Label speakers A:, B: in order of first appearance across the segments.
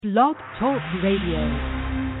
A: Blog Talk Radio.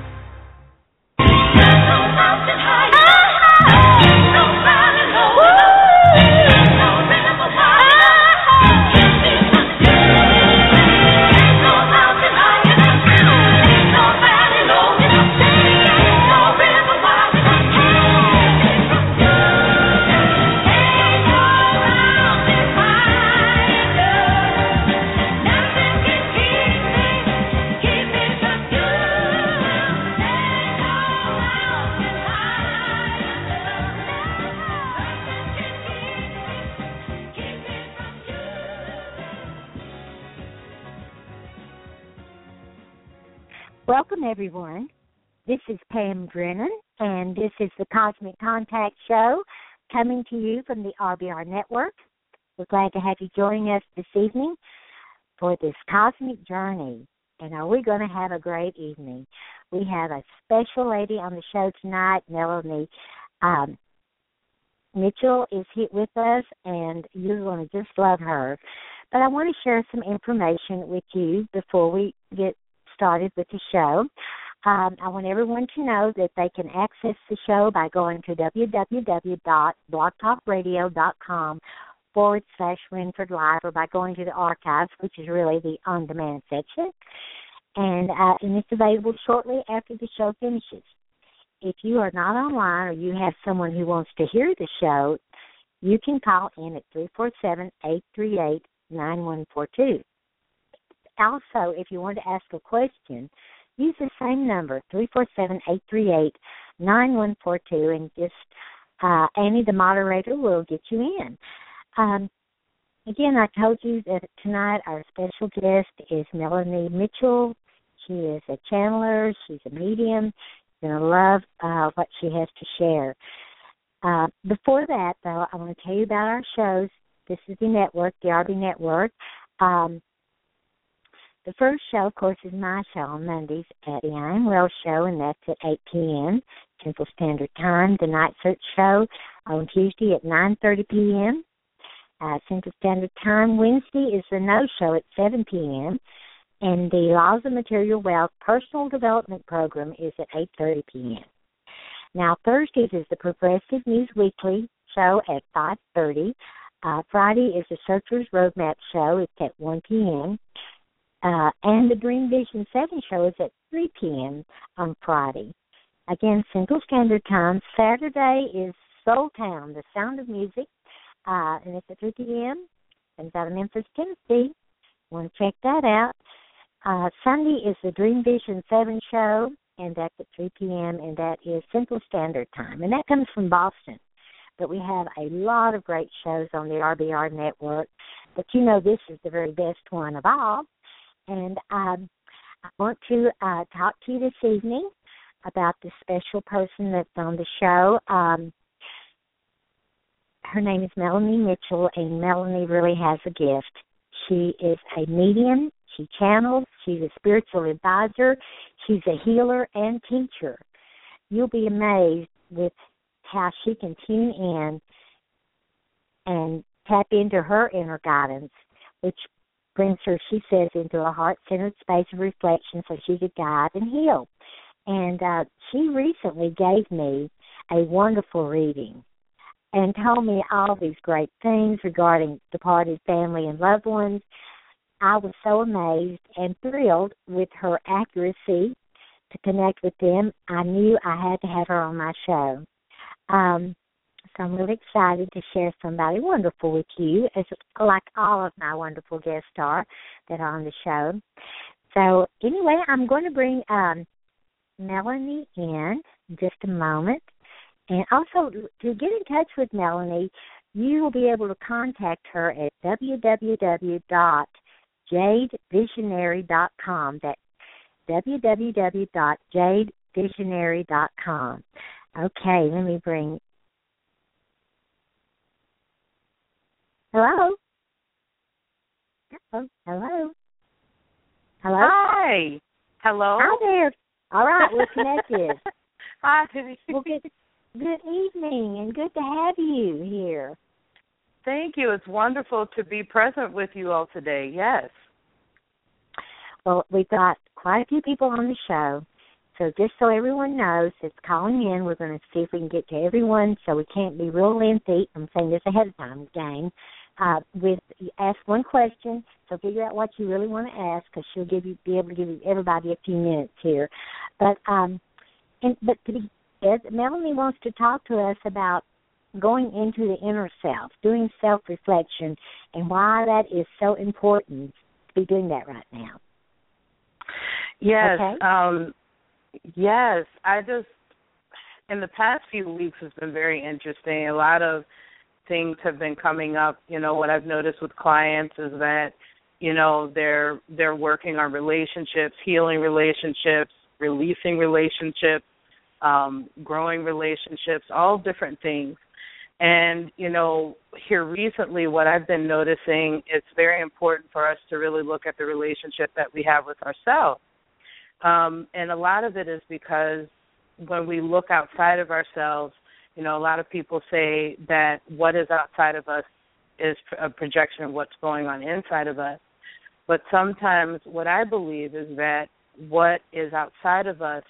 B: Welcome, everyone. This is Pam Drennan, and this is the Cosmic Contact Show coming to you from the RBR Network. We're glad to have you joining us this evening for this cosmic journey. And are we going to have a great evening? We have a special lady on the show tonight, Melanie Mitchell is here with us, and you're going to just love her. But I want to share some information with you before we get started with the show. I want everyone to know that they can access the show by going to www.blogtalkradio.com/Renford Live, or by going to the archives, which is really the on-demand section. And it's available shortly after the show finishes. If you are not online or you have someone who wants to hear the show, you can call in at 347-838-9142. Also, if you want to ask a question, use the same number, 347-838-9142, and just Annie, the moderator, will get you in. Again, I told you that tonight our special guest is Melanie Mitchell. She is a channeler. She's a medium. You're going to love what she has to share. Before that, though, I want to tell you about our shows. This is the network, the RB Network. The first show, of course, is my show on Mondays at the I Am Well Show, and that's at 8 p.m. Central Standard Time. The Night Search Show on Tuesday at 9:30 p.m. Central Standard Time. Wednesday is the No Show at 7 p.m. And the Laws of Material Wealth Personal Development Program is at 8:30 p.m. Now, Thursdays is the Progressive News Weekly show at 5:30. Friday is the Searcher's Roadmap show. It's at 1 p.m. And the Dream Vision 7 show is at 3 p.m. on Friday. Again, Central Standard Time. Saturday is Soul Town, the Sound of Music, and it's at 3 p.m. And it's out of Memphis, Tennessee. Want to check that out. Sunday is the Dream Vision 7 show, and that's at 3 p.m., and that is Central Standard Time. And that comes from Boston. But we have a lot of great shows on the RBR Network. But you know this is the very best one of all. And I want to talk to you this evening about the special person that's on the show. Her name is Melanie Mitchell, and Melanie really has a gift. She is a medium. She channels. She's a spiritual advisor. She's a healer and teacher. You'll be amazed with how she can tune in and tap into her inner guidance, which brings her, she says, into a heart-centered space of reflection so she could guide and heal. And she recently gave me a wonderful reading and told me all these great things regarding departed family and loved ones. I was so amazed and thrilled with her accuracy to connect with them. I knew I had to have her on my show. So I'm really excited to share somebody wonderful with you, as like all of my wonderful guests are that are on the show. So anyway, I'm going to bring Melanie in just a moment. And also, to get in touch with Melanie, you will be able to contact her at www.jadevisionary.com. That's www.jadevisionary.com. Okay, let me bring... Hello? Hello?
C: Hi. Hello?
B: Hi there. All right, we're connected.
C: Hi.
B: Well, good evening, and good to have you here.
C: Thank you. It's wonderful to be present with you all today. Yes.
B: Well, we've got quite a few people on the show. So just so everyone knows that's calling in, we're going to see if we can get to everyone so we can't be real lengthy. I'm saying this ahead of time, gang. Ask one question, so figure out what you really want to ask because she'll be able to give everybody a few minutes here. But Melanie wants to talk to us about going into the inner self, doing self-reflection, and why that is so important to be doing that right now.
C: Yes.
B: Okay?
C: Yes. In the past few weeks, it's been very interesting. A lot of things have been coming up. What I've noticed with clients is that, they're working on relationships, healing relationships, releasing relationships, growing relationships, all different things. And, here recently what I've been noticing, it's very important for us to really look at the relationship that we have with ourselves. And a lot of it is because when we look outside of ourselves, a lot of people say that what is outside of us is a projection of what's going on inside of us. But sometimes what I believe is that what is outside of us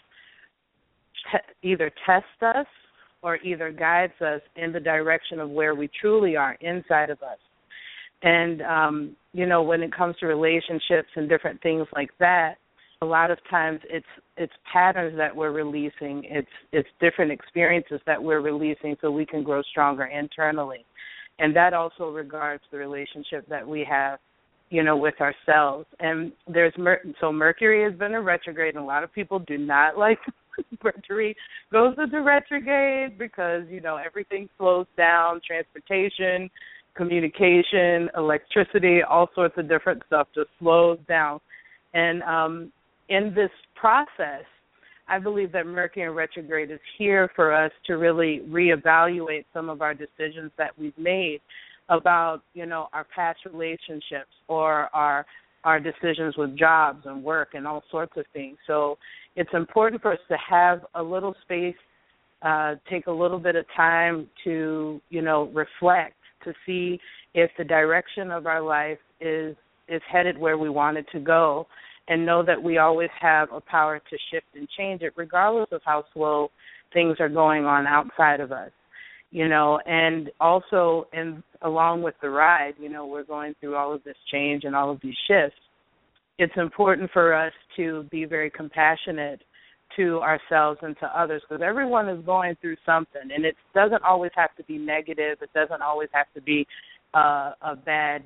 C: either tests us or either guides us in the direction of where we truly are inside of us. And, when it comes to relationships and different things like that, a lot of times it's patterns that we're releasing. It's different experiences that we're releasing so we can grow stronger internally. And that also regards the relationship that we have, with ourselves. And so Mercury has been in retrograde, and a lot of people do not like Mercury goes into retrograde because, everything slows down, transportation, communication, electricity, all sorts of different stuff just slows down. And in this process, I believe that Mercury in retrograde is here for us to really reevaluate some of our decisions that we've made about, our past relationships or our decisions with jobs and work and all sorts of things. So it's important for us to have a little space, take a little bit of time to, reflect, to see if the direction of our life is headed where we want it to go, and know that we always have a power to shift and change it regardless of how slow things are going on outside of us, and also along with the ride, we're going through all of this change and all of these shifts. It's important for us to be very compassionate to ourselves and to others because everyone is going through something, and it doesn't always have to be negative. It doesn't always have to be a bad,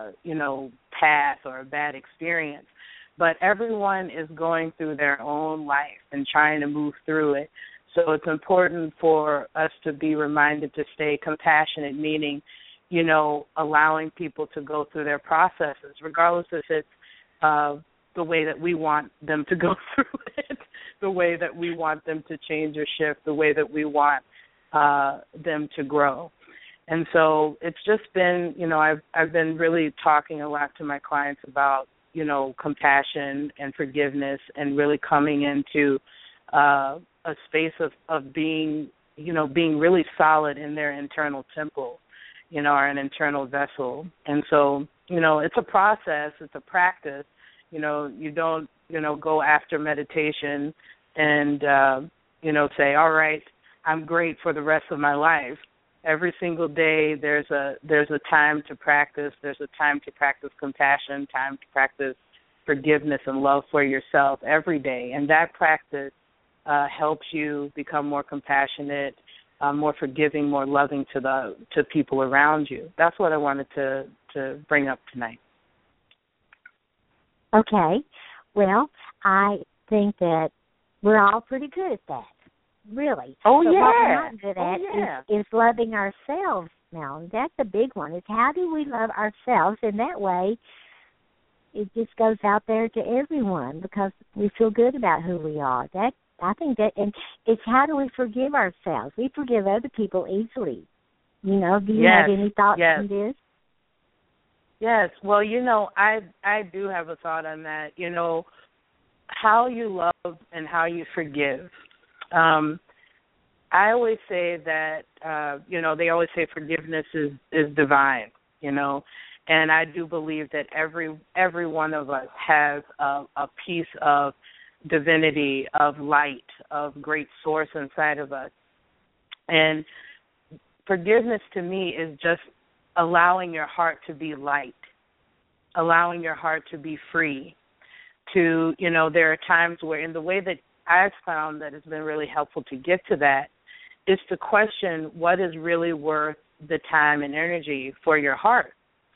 C: path or a bad experience. But everyone is going through their own life and trying to move through it. So it's important for us to be reminded to stay compassionate, meaning, allowing people to go through their processes, regardless if it's the way that we want them to go through it, the way that we want them to change or shift, the way that we want them to grow. And so it's just been, I've been really talking a lot to my clients about, compassion and forgiveness and really coming into a space of being, being really solid in their internal temple, or an internal vessel. And so, it's a process, it's a practice. You don't, go after meditation and, say, all right, I'm great for the rest of my life. Every single day there's a time to practice. There's a time to practice compassion, time to practice forgiveness and love for yourself every day. And that practice helps you become more compassionate, more forgiving, more loving to people around you. That's what I wanted to bring up tonight.
B: Okay. Well, I think that we're all pretty good at that. Really.
C: Oh,
B: but
C: yeah.
B: what we're not good at is loving ourselves now. That's a big one, is how do we love ourselves? And that way, it just goes out there to everyone because we feel good about who we are. I think that, and it's how do we forgive ourselves? We forgive other people easily. Do you have any thoughts on this?
C: Yes. Well, I do have a thought on that. How you love and how you forgive. I always say that, they always say forgiveness is divine, And I do believe that every one of us has a piece of divinity, of light, of great source inside of us. And forgiveness to me is just allowing your heart to be light, allowing your heart to be free. There are times where, in the way that I've found that it's been really helpful to get to that, is to question what is really worth the time and energy for your heart.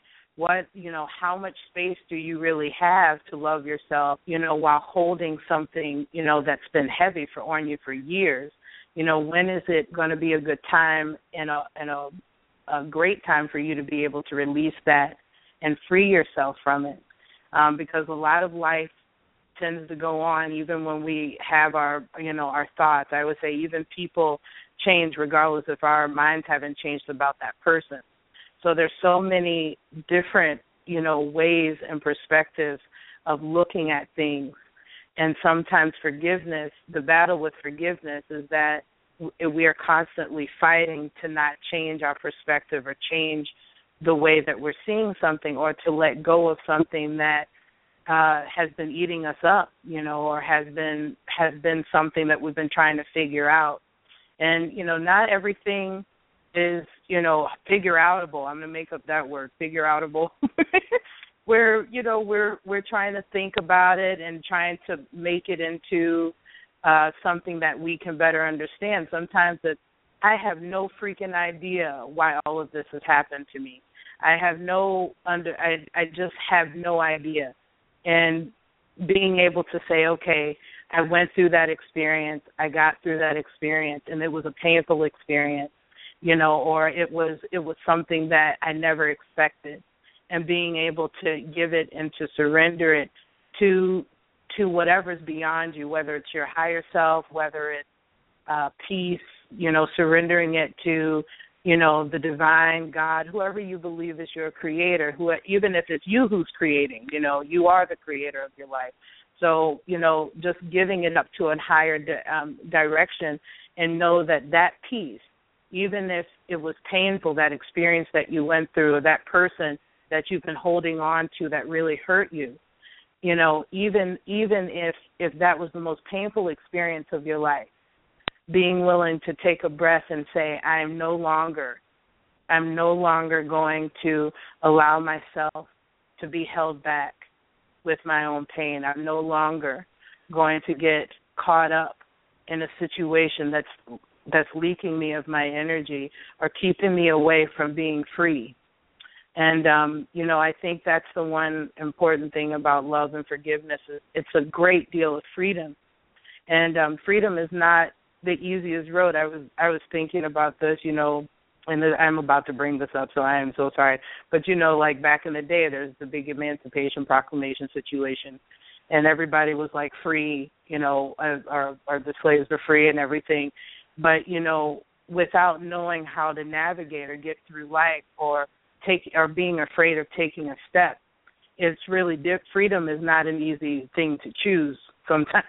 C: How much space do you really have to love yourself, while holding something, that's been heavy on you for years? When is it going to be a good time and a great time for you to be able to release that and free yourself from it? Because a lot of life tends to go on even when we have our thoughts. I would say even people change regardless if our minds haven't changed about that person. So there's so many different, ways and perspectives of looking at things. And sometimes forgiveness, the battle with forgiveness is that we are constantly fighting to not change our perspective or change the way that we're seeing something, or to let go of something that has been eating us up, or has been something that we've been trying to figure out. And, not everything is, figure outable. I'm going to make up that word, figure outable. Where, we're trying to think about it and trying to make it into something that we can better understand. Sometimes I have no freaking idea why all of this has happened to me. I just have no idea. And being able to say, okay, I went through that experience, I got through that experience, and it was a painful experience, or it was something that I never expected, and being able to give it and to surrender it to whatever's beyond you, whether it's your higher self, whether it's peace, surrendering it to, the divine God, whoever you believe is your creator, even if it's you who's creating, you are the creator of your life. So, just giving it up to a higher direction, and know that peace, even if it was painful, that experience that you went through, or that person that you've been holding on to that really hurt you, even if that was the most painful experience of your life, being willing to take a breath and say, I'm no longer going to allow myself to be held back with my own pain. I'm no longer going to get caught up in a situation that's leaking me of my energy or keeping me away from being free. And, I think that's the one important thing about love and forgiveness. It's a great deal of freedom. And freedom is not the easiest road. I was thinking about this, and I'm about to bring this up, so I am so sorry. But, like back in the day, there's the big Emancipation Proclamation situation, and everybody was like free, or the slaves were free and everything. But, without knowing how to navigate or get through life, or being afraid of taking a step, it's really freedom is not an easy thing to choose sometimes.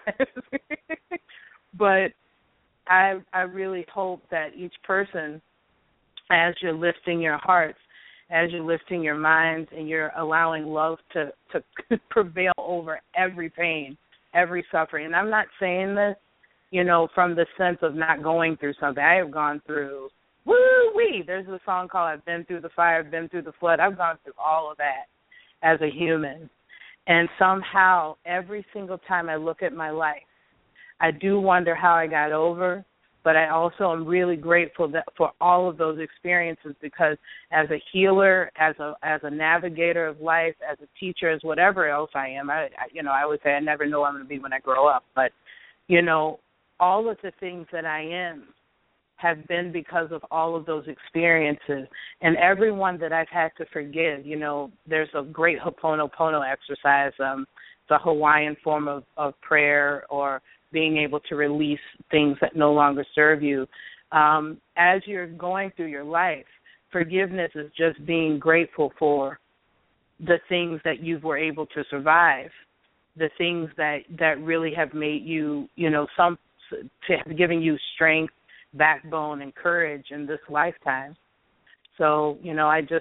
C: But I really hope that each person, as you're lifting your hearts, as you're lifting your minds, and you're allowing love to prevail over every pain, every suffering. And I'm not saying this, from the sense of not going through something. I have gone through, woo-wee. There's a song called I've Been Through the Fire, I've Been Through the Flood. I've gone through all of that as a human. And somehow, every single time I look at my life, I do wonder how I got over, but I also am really grateful for all of those experiences, because as a healer, as a navigator of life, as a teacher, as whatever else I am, I always say I never know what I'm going to be when I grow up, but, all of the things that I am have been because of all of those experiences. And everyone that I've had to forgive, there's a great Ho'oponopono exercise. It's a Hawaiian form of prayer, or being able to release things that no longer serve you. As you're going through your life, forgiveness is just being grateful for the things that you were able to survive, the things that really have made you, giving you strength, backbone, and courage in this lifetime. So, I just,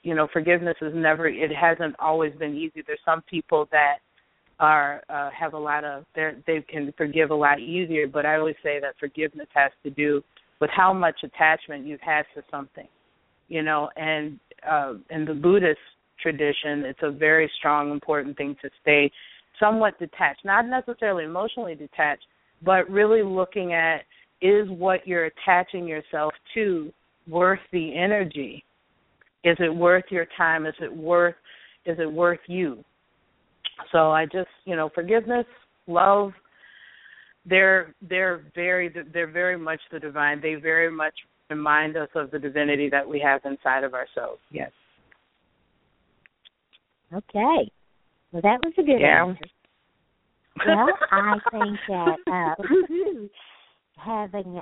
C: forgiveness is never, it hasn't always been easy. There's some people that are have a lot of, they can forgive a lot easier, but I always say that forgiveness has to do with how much attachment you've had to something, and in the Buddhist tradition, it's a very strong, important thing to stay somewhat detached, not necessarily emotionally detached, but really looking at, is what you're attaching yourself to worth the energy? Is it worth your time? Is it worth you? So I just, forgiveness, love, they're very much the divine. They very much remind us of the divinity that we have inside of ourselves. Yes.
B: Okay. Well, that was a good answer. Well, I think that having,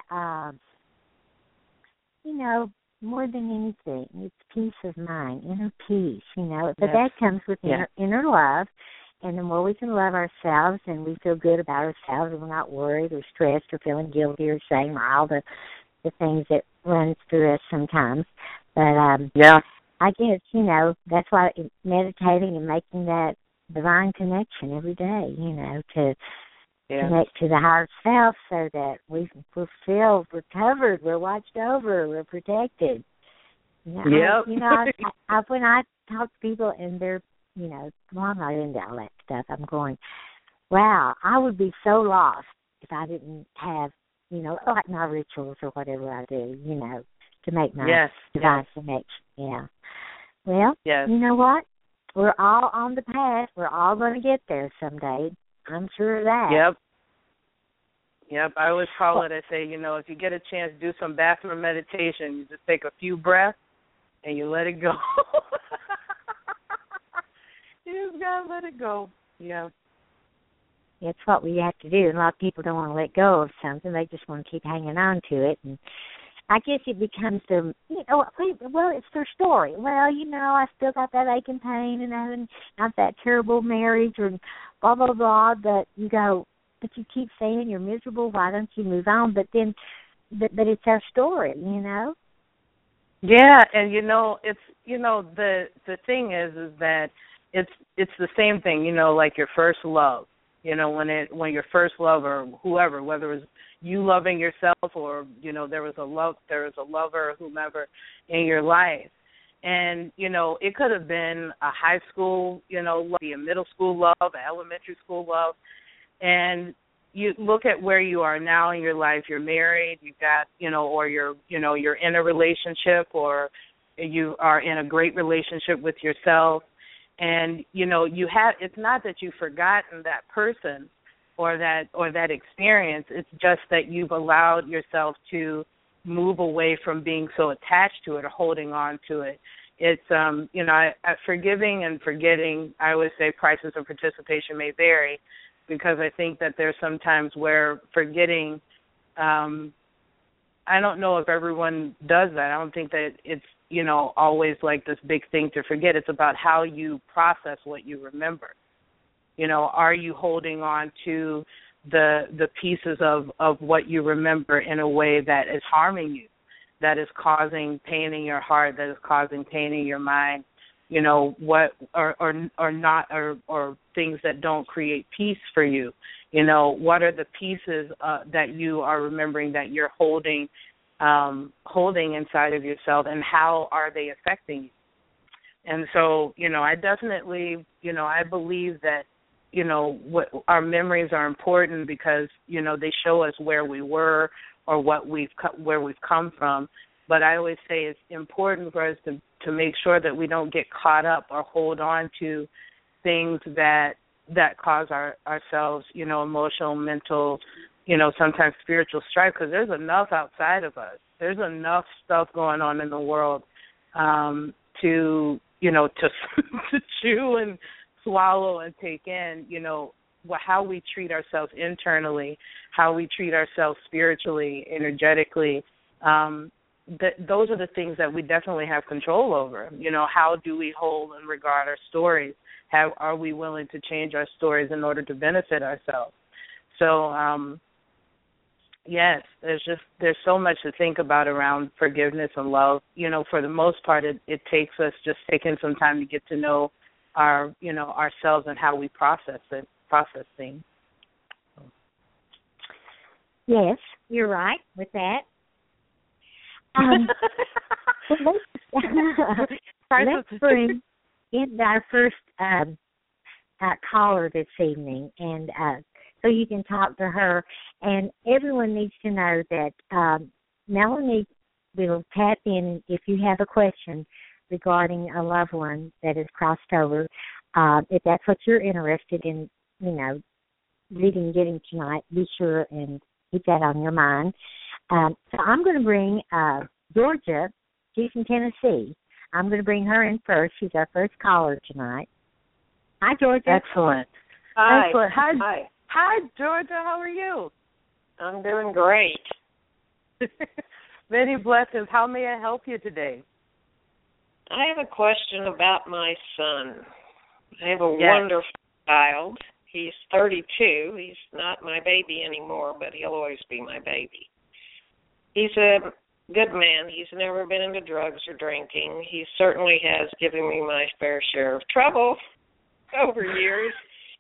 B: more than anything, it's peace of mind, inner peace, But that comes with inner love. And the more we can love ourselves and we feel good about ourselves and we're not worried or stressed or feeling guilty or shame or all the things that runs through us sometimes. But I guess, that's why meditating and making that divine connection every day, to connect to the higher self so that we're filled, we're covered, we're watched over, we're protected. When I talk to people and they're, well, I'm not into all that stuff, I'm going, wow, I would be so lost if I didn't have, like my rituals or whatever I do, to make my divine connection. Yeah. Well, you know what? We're all on the path. We're all going to get there someday. I'm sure of that.
C: Yep. I always call it, I say, if you get a chance, do some bathroom meditation. You just take a few breaths and you let it go. You just got to let it go. Yeah.
B: It's what we have to do. And a lot of people don't want to let go of something. They just want to keep hanging on to it. And I guess it becomes their, it's their story. Well, I still got that ache and pain and having not that terrible marriage or blah, blah, blah. But you go, but you keep saying you're miserable. Why don't you move on? But then, but it's our story,
C: Yeah, and it's the thing is that it's the same thing, like your first love. When your first love or whoever, whether it was you loving yourself or there was a lover or whomever in your life, and it could have been a high school, a middle school love, an elementary school love, and you look at where you are now in your life. You're married, you've got or you're in a relationship, or you are in a great relationship with yourself. And you have, it's not that you've forgotten that person or that experience. It's just that you've allowed yourself to move away from being so attached to it or holding on to it. It's forgiving and forgetting, I always say prices of participation may vary, because I think that there's sometimes where forgetting, I don't know if everyone does that. I don't think that it's always like this big thing to forget. It's about how you process what you remember. Are you holding on to the pieces of what you remember in a way that is harming you, that is causing pain in your heart, that is causing pain in your mind, what or not, or things that don't create peace for you. What are the pieces that you are remembering that you're holding inside of yourself, and how are they affecting you? And so, I definitely, I believe that, what our memories are important because, they show us where we were or where we've come from. But I always say it's important for us to make sure that we don't get caught up or hold on to things that cause ourselves, emotional, mental, sometimes spiritual strife, because there's enough outside of us. There's enough stuff going on in the world to chew and swallow and take in, how we treat ourselves internally, how we treat ourselves spiritually, energetically. Those are the things that we definitely have control over. How do we hold and regard our stories? Are we willing to change our stories in order to benefit ourselves? So, there's so much to think about around forgiveness and love. For the most part, it takes us just taking some time to get to know ourselves and how we process things.
B: Yes, you're right with that. Let's bring in our first caller this evening, and so you can talk to her. And everyone needs to know that Melanie will tap in if you have a question regarding a loved one that has crossed over. If that's what you're interested in, getting tonight, be sure and keep that on your mind. So I'm going to bring Georgia. She's from Tennessee. I'm going to bring her in first. She's our first caller tonight. Hi, Georgia.
C: Excellent.
D: Hi.
C: Excellent.
D: Hi.
C: Hi, Georgia. How are you?
D: I'm doing great.
C: Many blessings. How may I help you today?
D: I have a question about my son. I have a wonderful child. He's 32. He's not my baby anymore, but he'll always be my baby. He's a good man. He's never been into drugs or drinking. He certainly has given me my fair share of trouble over years.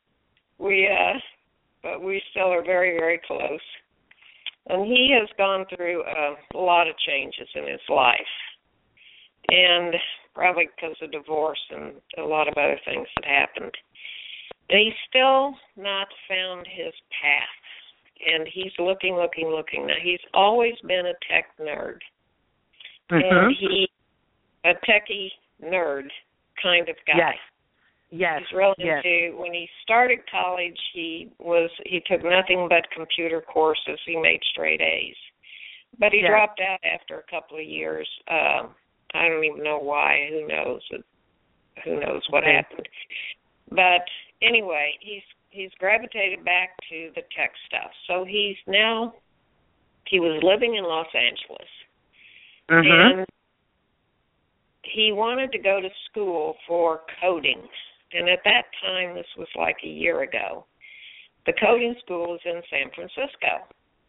D: But we still are very, very close. And he has gone through a lot of changes in his life. And probably because of divorce and a lot of other things that happened. And he's still not found his path. And he's looking. Now, he's always been a tech nerd. And he's a techie nerd kind of guy.
C: Yes.
D: He's really into, when he started college, he took nothing but computer courses. He made straight A's. But he dropped out after a couple of years. I don't even know why. Who knows? Who knows what happened? But anyway, he's gravitated back to the tech stuff. So he was living in Los Angeles. And he wanted to go to school for coding. And at that time, this was like a year ago, the coding school was in San Francisco.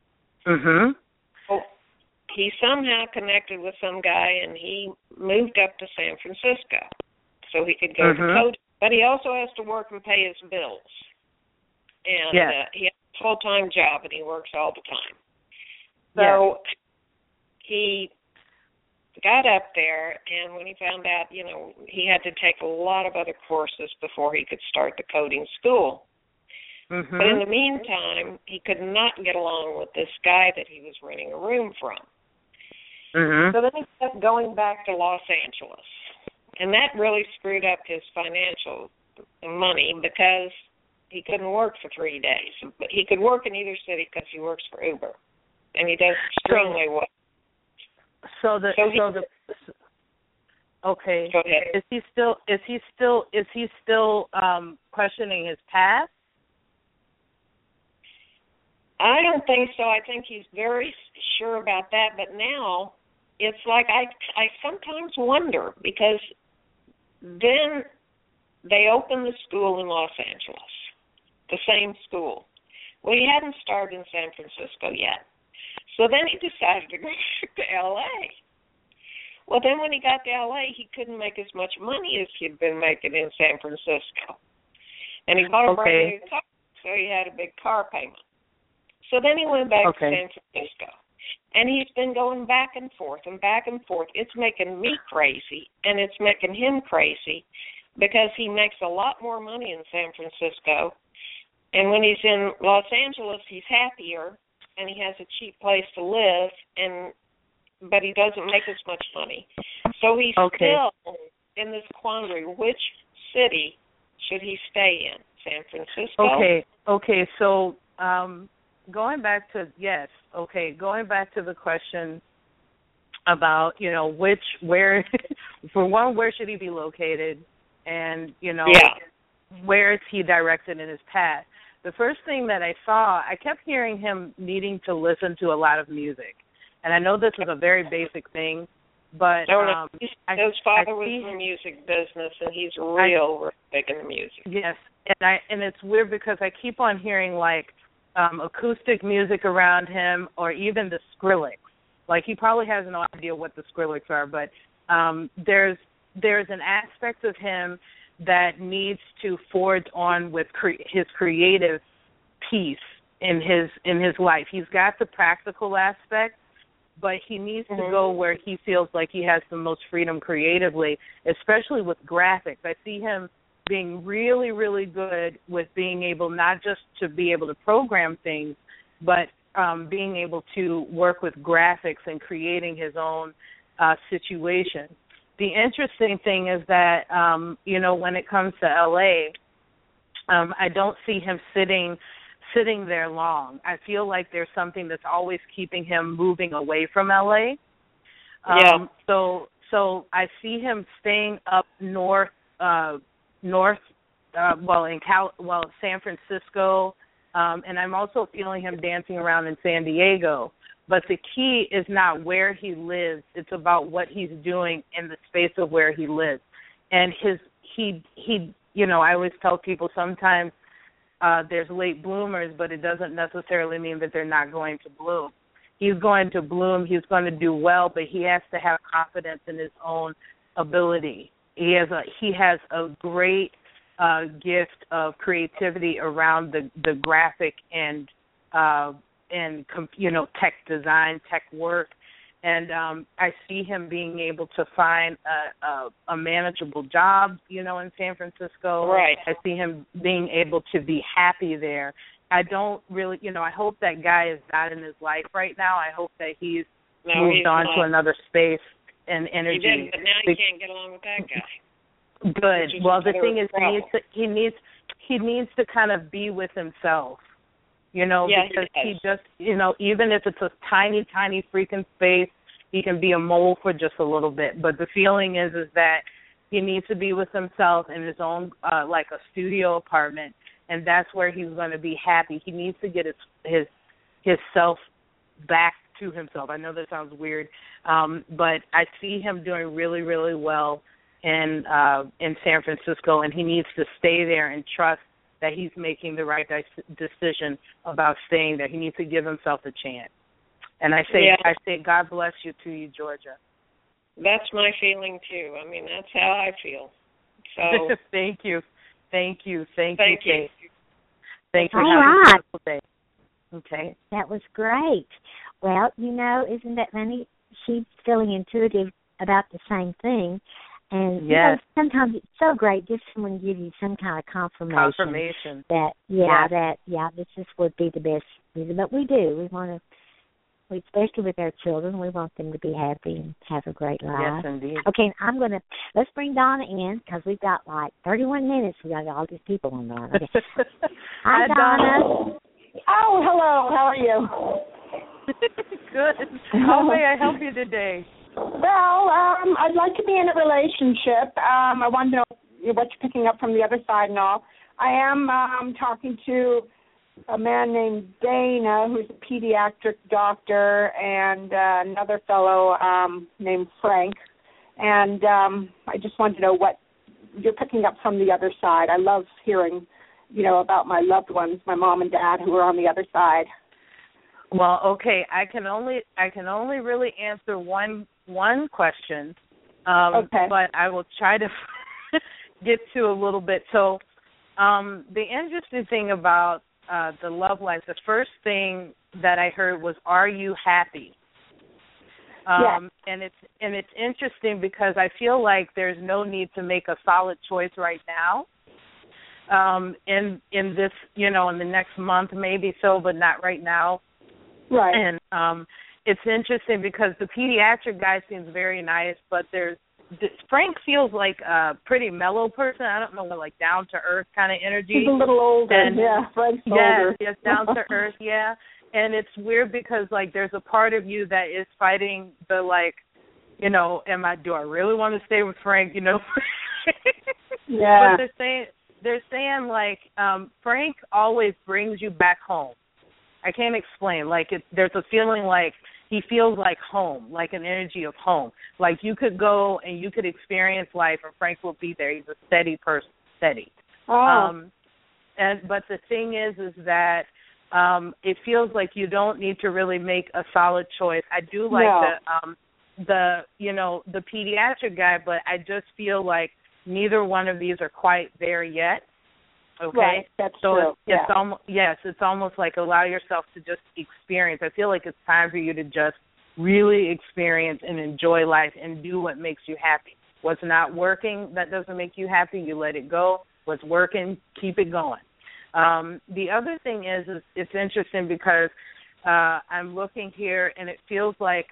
D: So he somehow connected with some guy, and he moved up to San Francisco so he could go to coding. But he also has to work and pay his bills. And he has a full-time job, and he works all the time. So he got up there, and when he found out, he had to take a lot of other courses before he could start the coding school. But in the meantime, he could not get along with this guy that he was renting a room from. So then he kept going back to Los Angeles. And that really screwed up his financial money because he couldn't work for 3 days. But he could work in either city because he works for Uber. And he does extremely well.
C: Okay.
D: Go ahead.
C: Is he still questioning his past?
D: I don't think so. I think he's very sure about that. But now it's like I sometimes wonder because then they opened the school in Los Angeles, the same school. Well, he hadn't started in San Francisco yet. So then he decided to go back to L.A. Well, then when he got to L.A., he couldn't make as much money as he'd been making in San Francisco. And he bought a brand new car, so he had a big car payment. So then he went back to San Francisco. And he's been going back and forth and back and forth. It's making me crazy, and it's making him crazy because he makes a lot more money in San Francisco. And when he's in Los Angeles, he's happier, and he has a cheap place to live, but he doesn't make as much money. So he's still in this quandary. Which city should he stay in? San Francisco?
C: Okay. So going back to the question about, where for one, where should he be located, and where is he directed in his path? The first thing that I saw, I kept hearing him needing to listen to a lot of music. And I know this is a very basic thing, but
D: his father was in the music business, and he's real big in the music.
C: Yes, and it's weird because I keep on hearing, like, acoustic music around him, or even the Skrillex. Like, he probably has no idea what the Skrillex are, but there's an aspect of him that needs to forge on with his creative piece in his life. He's got the practical aspect, but he needs to go where he feels like he has the most freedom creatively, especially with graphics. I see him being really, really good with being able not just to be able to program things, but being able to work with graphics and creating his own situation. The interesting thing is that, when it comes to L.A., I don't see him sitting there long. I feel like there's something that's always keeping him moving away from L.A. So I see him staying up north, San Francisco, and I'm also feeling him dancing around in San Diego. But the key is not where he lives; it's about what he's doing in the space of where he lives. And I always tell people sometimes there's late bloomers, but it doesn't necessarily mean that they're not going to bloom. He's going to bloom. He's going to do well, but he has to have confidence in his own ability. He has a great gift of creativity around the graphic and tech design, tech work, and I see him being able to find a manageable job, in San Francisco.
D: Right.
C: I see him being able to be happy there. I don't really, I hope that guy is not in his life right now. I hope that he's moved on to another space and energy.
D: He did, but now he can't get along with that guy.
C: Good. Well, the thing is, he needs to kind of be with himself, because he just, even if it's a tiny, tiny freaking space, he can be a mole for just a little bit. But the feeling is that he needs to be with himself in his own, like a studio apartment, and that's where he's going to be happy. He needs to get his self back to himself. I know that sounds weird, but I see him doing really, really well in San Francisco, and he needs to stay there and trust that he's making the right decision about staying there. He needs to give himself a chance. And I say, God bless you to you, Georgia.
D: That's my feeling too. I mean, that's how I feel. So
C: Thank you.
D: Thank you.
C: Thank you.
B: All right.
C: Okay.
B: That was great. Well, isn't that funny? She's feeling intuitive about the same thing. And sometimes it's so great just someone give you some kind of confirmation. That this would be the best reason. But we do. We want to, especially with our children, we want them to be happy and have a great life.
C: Yes, indeed.
B: Okay, let's bring Donna in because we've got like 31 minutes. We got all these people on the line. Okay. Hi, Donna.
E: Oh, hello. How are you?
C: Good. How may I help you today?
E: Well, I'd like to be in a relationship. I want to know what you're picking up from the other side and all. I am talking to a man named Dana, who's a pediatric doctor, and another fellow named Frank. And I just wanted to know what you're picking up from the other side. I love hearing, about my loved ones, my mom and dad, who are on the other side.
C: Well, okay, I can only really answer one question,
E: okay.
C: But I will try to get to a little bit. So the interesting thing about the love life, the first thing that I heard was, "Are you happy?"
E: Yes.
C: And it's interesting because I feel like there's no need to make a solid choice right now. In this, in the next month maybe so, but not right now.
E: Right.
C: And it's interesting because the pediatric guy seems very nice, but Frank feels like a pretty mellow person. I don't know, like down to earth kind of energy.
E: He's a little older. Frank's older.
C: Yes, down to earth. Yeah. And it's weird because like there's a part of you that is fighting the like, do I really want to stay with Frank?
E: Yeah.
C: But they're saying like Frank always brings you back home. I can't explain. Like there's a feeling like he feels like home, like an energy of home. Like you could go and you could experience life, and Frank will be there. He's a steady person, steady.
E: Oh.
C: But the thing is that it feels like you don't need to really make a solid choice. I do like the pediatric guy, but I just feel like neither one of these are quite there yet. Okay,
E: right, that's true.
C: It's almost like allow yourself to just experience. I feel like it's time for you to just really experience and enjoy life and do what makes you happy. What's not working that doesn't make you happy, you let it go. What's working, keep it going. The other thing is it's interesting because I'm looking here and it feels like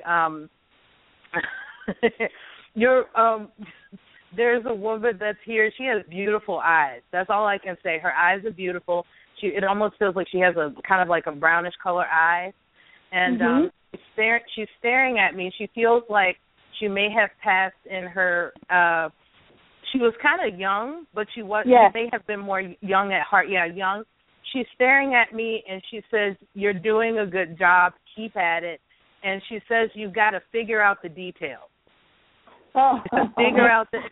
C: there's a woman that's here. She has beautiful eyes. That's all I can say. Her eyes are beautiful. It almost feels like she has a kind of like a brownish color eye. And she's staring at me. She feels like she may have passed in her she was kind of young, but she may have been more young at heart. Yeah, young. She's staring at me, and she says, "You're doing a good job. Keep at it." And she says, "You've got to figure out the details."
E: Oh.
C: Figure out the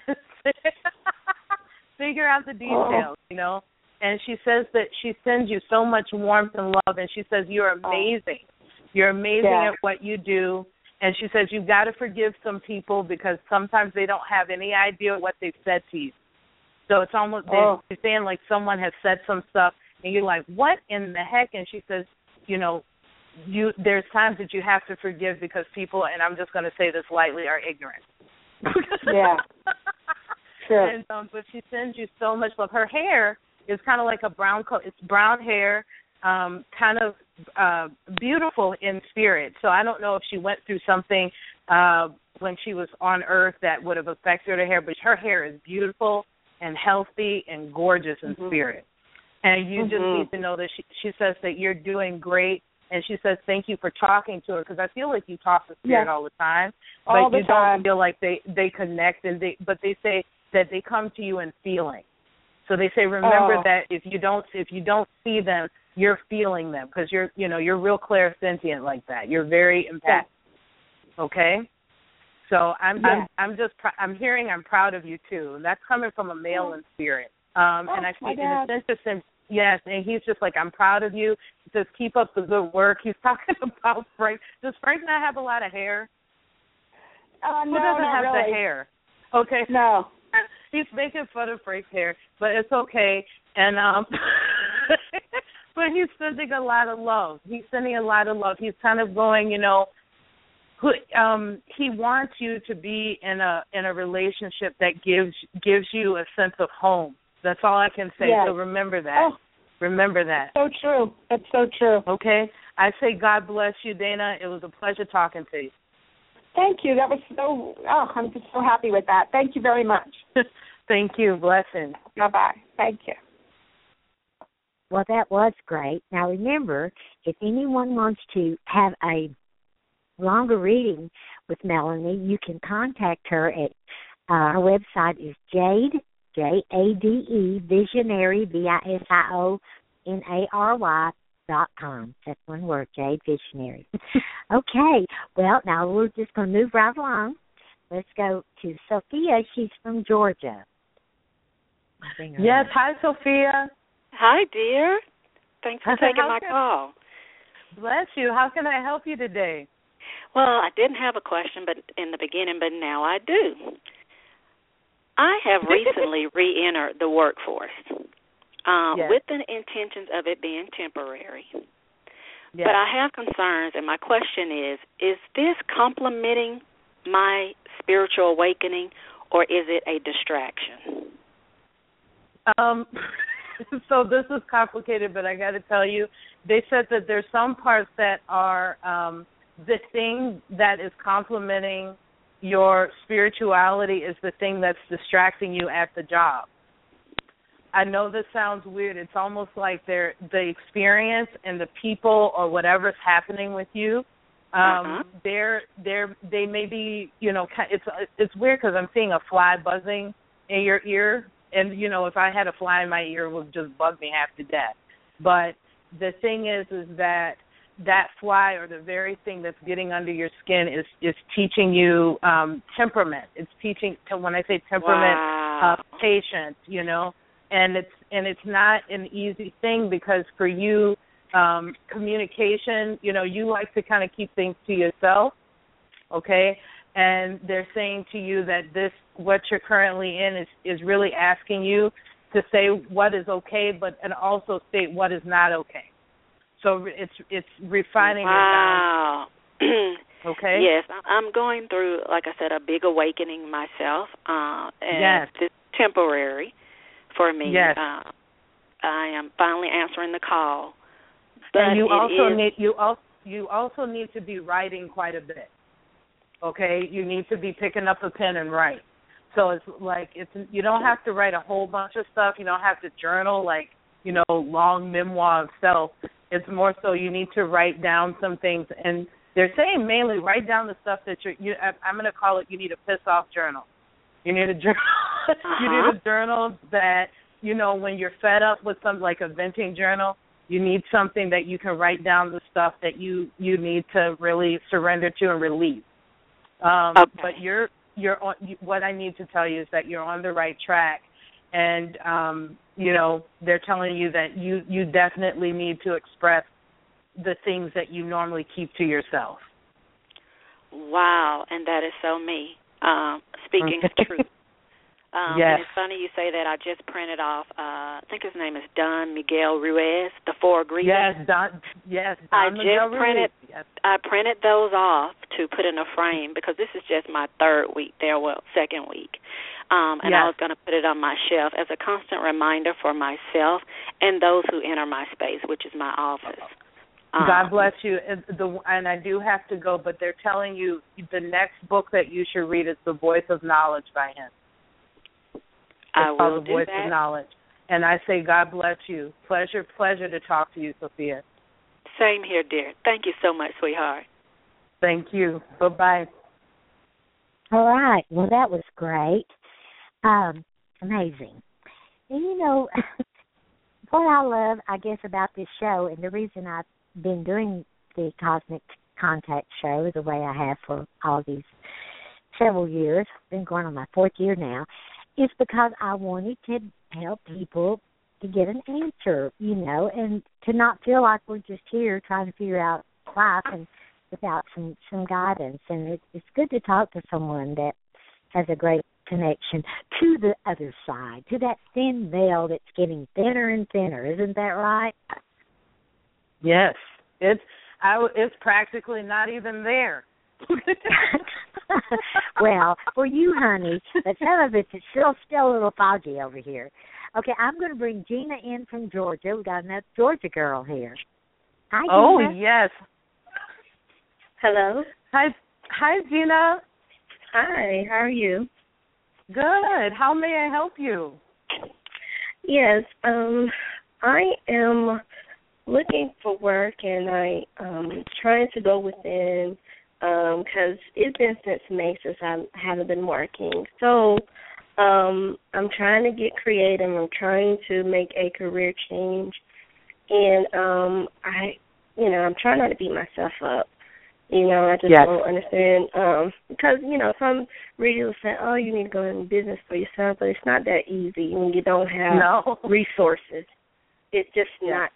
C: details, you know. And she says that she sends you so much warmth and love, and she says you're amazing. You're amazing at what you do. And she says you've got to forgive some people because sometimes they don't have any idea what they've said to you. So it's almost they're saying like someone has said some stuff, and you're like, what in the heck? And she says, you know, there's times that you have to forgive because people, and I'm just going to say this lightly, are ignorant.
E: Yeah. Sure.
C: And but she sends you so much love. Her hair is kind of like a brown coat. It's brown hair, kind of beautiful in spirit. So I don't know if she went through something when she was on Earth that would have affected her hair, but her hair is beautiful and healthy and gorgeous in spirit. And you just need to know that she says that you're doing great. And she says, thank you for talking to her, because I feel like you talk to Spirit all the time. But you don't feel like they connect, but they say that they come to you in feeling. So they say, remember that if you don't see them, you're feeling them, because you're real clairsentient like that. You're very empathic. Okay? So I'm hearing I'm proud of you too. And that's coming from a male in spirit. And I see it's interesting. Yes, and he's just like, I'm proud of you. He says, keep up the good work. He's talking about Frank. Does Frank not have a lot of hair? Who doesn't have
E: really.
C: the hair? Okay.
E: No.
C: He's making fun of Frank's hair, but it's okay. And but he's sending a lot of love. He's kind of going, he wants you to be in a relationship that gives you a sense of home. That's all I can say.
E: Yes.
C: So remember that. Remember that.
E: So true. That's so true.
C: Okay. I say God bless you, Dana. It was a pleasure talking to you.
E: Thank you. That was I'm just so happy with that. Thank you very much.
C: Thank you. Blessings.
E: Bye-bye. Thank you.
B: Well, that was great. Now, remember, if anyone wants to have a longer reading with Melanie, you can contact her at her website is Jade, Jade, Visionary, VISIONARY.com. That's one word, Jade Visionary. Okay, well, now we're just going to move right along. Let's go to Sophia. She's from Georgia.
C: Yes, hi, Sophia.
F: Hi, dear. Thanks for taking my call.
C: Bless you. How can I help you today?
F: Well, I didn't have a question in the beginning, but now I do. I have recently re-entered the workforce with the intentions of it being temporary. Yes. But I have concerns, and my question is this complementing my spiritual awakening, or is it a distraction?
C: So this is complicated, but I got to tell you, they said that there's some parts that are the thing that is complementing your spirituality is the thing that's distracting you at the job. I know this sounds weird. It's almost like the experience and the people or whatever's happening with you. They may be, it's weird because I'm seeing a fly buzzing in your ear, and if I had a fly in my ear, it would just bug me half to death. But the thing is that fly, or the very thing that's getting under your skin, is teaching you temperament. It's teaching, when I say temperament, patience, and it's not an easy thing, because for you communication, you like to kind of keep things to yourself, okay? And they're saying to you that what you're currently in is really asking you to say what is okay, and also state what is not okay. So it's refining your boundaries. Okay.
F: Yes, I'm going through, like I said, a big awakening myself, and it's temporary for me.
C: Yes.
F: I am finally answering the call. But
C: and you also need to be writing quite a bit. Okay, you need to be picking up a pen and write. So you don't have to write a whole bunch of stuff. You don't have to journal long memoir of self. It's more so you need to write down some things, and they're saying mainly write down the stuff that I'm going to call it. You need a piss off journal. You need a journal. You need a journal that when you're fed up with something like a venting journal. You need something that you can write down the stuff that you need to really surrender to and release.
F: Okay.
C: But you're on. What I need to tell you is that you're on the right track, and they're telling you that you definitely need to express the things that you normally keep to yourself.
F: Wow, and that is so me. Speaking of truth.
C: Yes.
F: And it's funny you say that. I just printed off, I think his name is Don Miguel Ruiz, the 4 Agreements.
C: Yes, Don Miguel Ruiz.
F: I printed those off to put in a frame because this is just my 3rd week there, second week. And I was going to put it on my shelf as a constant reminder for myself and those who enter my space, which is my office.
C: God bless you. And I do have to go, but they're telling you the next book that you should read is The Voice of Knowledge by him.
F: I will
C: do that. The Voice of Knowledge. And I say God bless you. Pleasure to talk to you, Sophia.
F: Same here, dear. Thank you so much, sweetheart.
C: Thank you. Bye-bye.
B: All right. Well, that was great. Amazing. And what I love, I guess, about this show, and the reason I've been doing the Cosmic Contact show the way I have for all these several years, been going on my 4th year now, is because I wanted to help people to get an answer, and to not feel like we're just here trying to figure out life and without some guidance. And it's good to talk to someone that has a great connection to the other side, to that thin veil that's getting thinner and thinner. Isn't that right?
C: Yes. It's practically not even there.
B: Well, for you, honey, but some of it's still a little foggy over here. Okay, I'm going to bring Gina in from Georgia. We got another Georgia girl here. Hi, Gina.
C: Oh, yes.
G: Hello.
C: Hi, Gina.
G: Hi, how are you?
C: Good. How may I help you?
G: Yes, I am looking for work, and I'm trying to go within because it's been since May since I haven't been working. So I'm trying to get creative. I'm trying to make a career change, and I'm trying not to beat myself up. I just don't understand because, some radios say, oh, you need to go in business for yourself, but it's not that easy when you don't have resources. It's just not,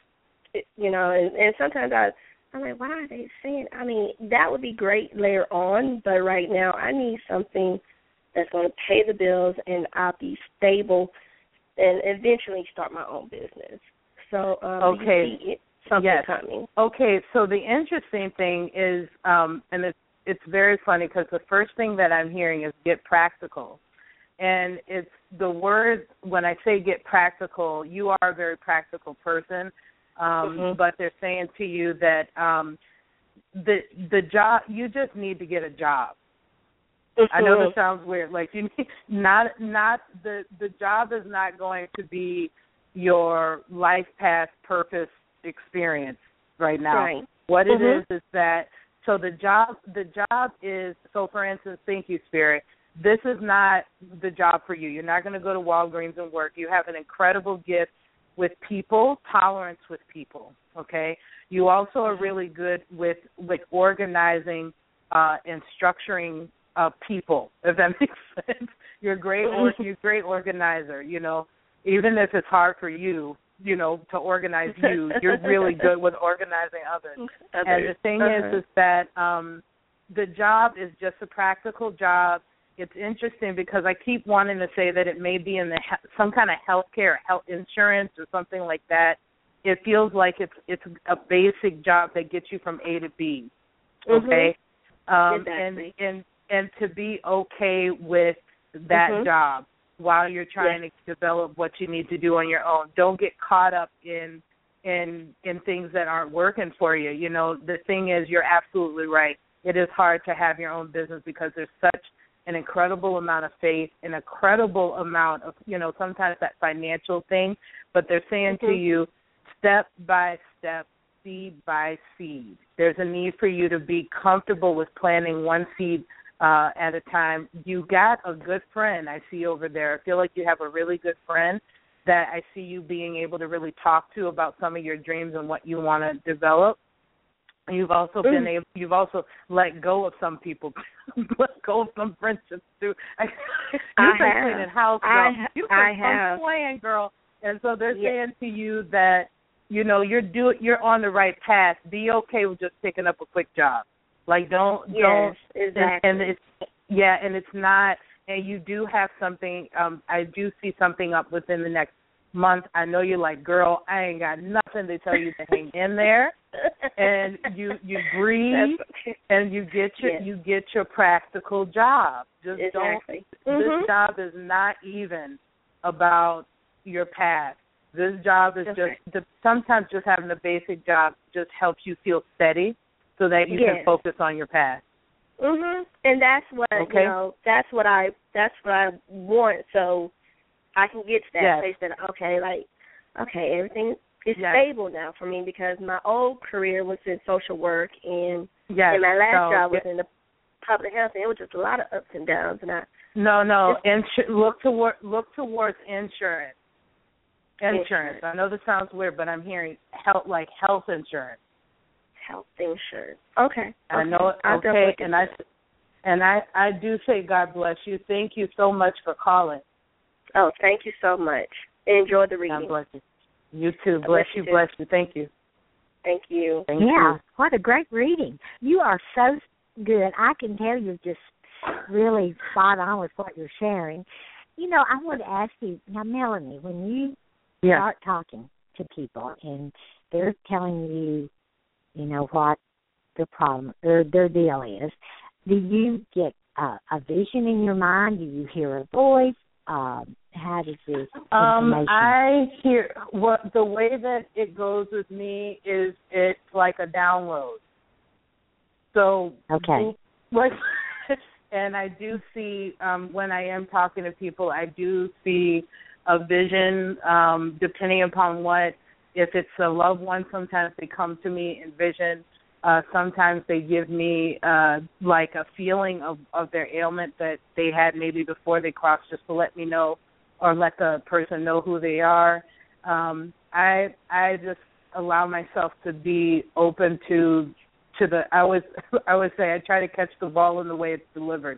G: and sometimes I'm like, why are they saying, that would be great later on, but right now I need something that's going to pay the bills and I'll be stable and eventually start my own business. So,
C: okay.
G: You see something coming.
C: Okay, so the interesting thing is, and it's very funny because the first thing that I'm hearing is get practical. And it's the word, when I say get practical, you are a very practical person, but they're saying to you that the job, you just need to get a job. I know this sounds weird. Like you need, not the job is not going to be your life path purpose experience right now.
G: Right.
C: What it is that the job is, so for instance, thank you, Spirit, this is not the job for you. You're not going to go to Walgreens and work. You have an incredible gift with people, tolerance with people, okay? You also are really good with organizing and structuring people, if that makes sense. You're a great organizer, even if it's hard for you, to organize you. You're really good with organizing others. And the thing is that the job is just a practical job. It's interesting because I keep wanting to say that it may be in some kind of healthcare, health insurance, or something like that. It feels like it's a basic job that gets you from A to B. Okay,
G: exactly.
C: and to be okay with that job while you're trying to develop what you need to do on your own. Don't get caught up in things that aren't working for you. The thing is, you're absolutely right. It is hard to have your own business because there's such an incredible amount of faith, an incredible amount of, sometimes that financial thing, but they're saying to you, step by step, seed by seed. There's a need for you to be comfortable with planting one seed at a time. You got a good friend I see over there. I feel like you have a really good friend that I see you being able to really talk to about some of your dreams and what you want to develop. You've also you've also let go of some people, let go of some friendships too. You've been cleaning house, girl. You've been playing, girl. And so they're saying to you that, you're on the right path. Be okay with just picking up a quick job. Like don't
G: exactly.
C: And it's not. And you do have something. I do see something up within the next month. I know you're like, girl, I ain't got nothing to tell you to hang in there. And you breathe and you get your practical job. Just
G: exactly.
C: This job is not even about your past. This job is sometimes just having a basic job just helps you feel steady so that you can focus on your past.
G: And that's what that's what I want, so I can get to that place that everything is stable now for me, because my old career was in social work and my last job was in the public health, and it was just a lot of ups and downs. And
C: look towards insurance. Insurance. I know this sounds weird, but I'm hearing health insurance.
G: Health insurance. Okay.
C: I know it. Okay, and I do say God bless you. Thank you so much for calling.
G: Oh, thank you so much. Enjoy the reading.
C: God bless you. You too. Bless you. Bless you. Thank you.
G: Thank you.
C: Thank you.
B: What a great reading. You are so good. I can tell you're just really spot on with what you're sharing. I want to ask you, now, Melanie, when you start talking to people and they're telling you, what the problem or their deal is, do you get a vision in your mind? Do you hear a voice? How does this information?
C: I hear the way that it goes with me is it's like a download. So and I do see when I am talking to people, I do see a vision depending upon if it's a loved one. Sometimes they come to me in vision. Sometimes they give me like a feeling of their ailment that they had maybe before they crossed, just to let me know or let the person know who they are. I just allow myself to be open to the. I always say I try to catch the ball in the way it's delivered.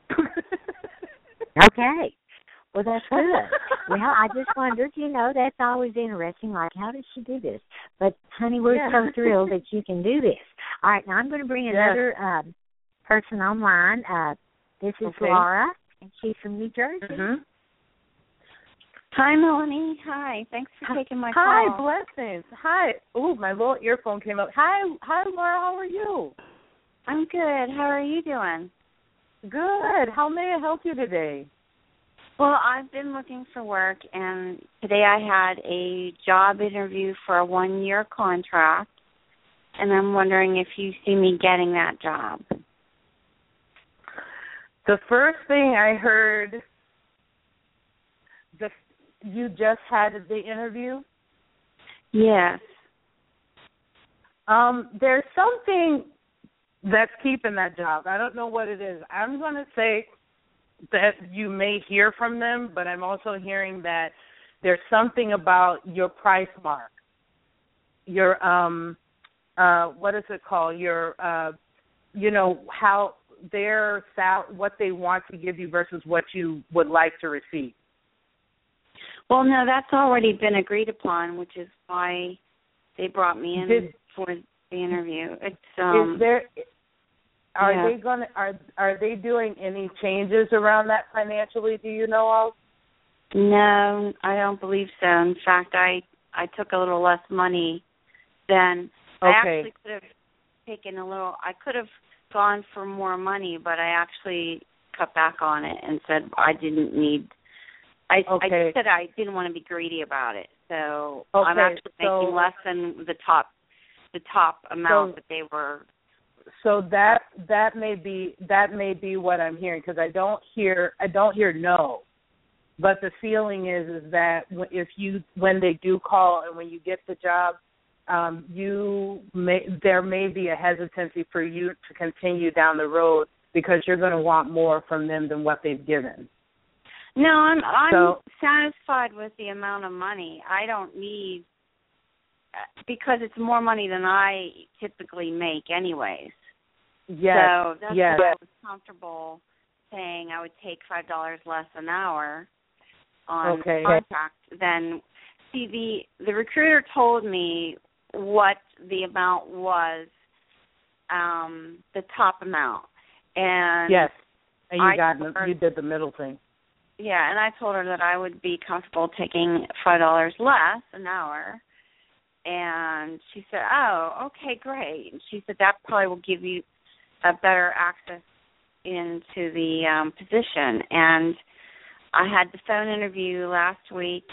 B: Okay. Well, that's good. Well, I just wondered, that's always interesting, like, how does she do this? But, honey, we're so thrilled that you can do this. All right, now I'm going to bring another person online. This is Laura, and she's from New Jersey.
C: Mm-hmm.
H: Hi, Melanie. Hi. Thanks for taking my call.
C: Hi, blessings. Hi. Ooh, my little earphone came up. Hi, Laura. How are you?
H: I'm good. How are you doing?
C: Good. How may I help you today?
H: Well, I've been looking for work, and today I had a job interview for a 1-year contract, and I'm wondering if you see me getting that job.
C: The first thing I heard, you just had the interview?
H: Yes.
C: There's something that's keeping that job. I don't know what it is. I'm going to say that you may hear from them, but I'm also hearing that there's something about your price mark. Your what is it called? Your how what they want to give you versus what you would like to receive.
H: Well, no, that's already been agreed upon, which is why they brought me in for the interview. It's
C: is there are they doing any changes around that financially? Do you know of?
H: No, I don't believe so. In fact, I took a little less money than I actually could have taken a little. I could have gone for more money, but I actually cut back on it and said I didn't need. I said I didn't want to be greedy about it, so I'm actually making less than the top amount that they were.
C: So that may be what I'm hearing, because I don't hear no, but the feeling is that when they do call and when you get the job, there may be a hesitancy for you to continue down the road because you're going to want more from them than what they've given.
H: No, I'm satisfied with the amount of money. I don't need, because it's more money than I typically make anyways.
C: Yes.
H: So that's why I was comfortable saying I would take $5 less an hour on contract. Then, see, the recruiter told me what the amount was, the top amount. And
C: yes, and you did the middle thing.
H: Yeah, and I told her that I would be comfortable taking $5 less an hour. And she said, oh, okay, great. And she said that probably will give you a better access into the position. And I had the phone interview last week,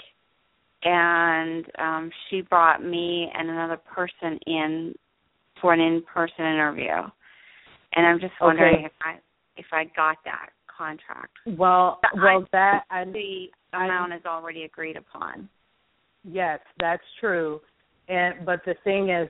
H: and she brought me and another person in for an in-person interview. And I'm just wondering if I got that contract.
C: Well, the
H: amount is already agreed upon.
C: Yes, that's true. But the thing is,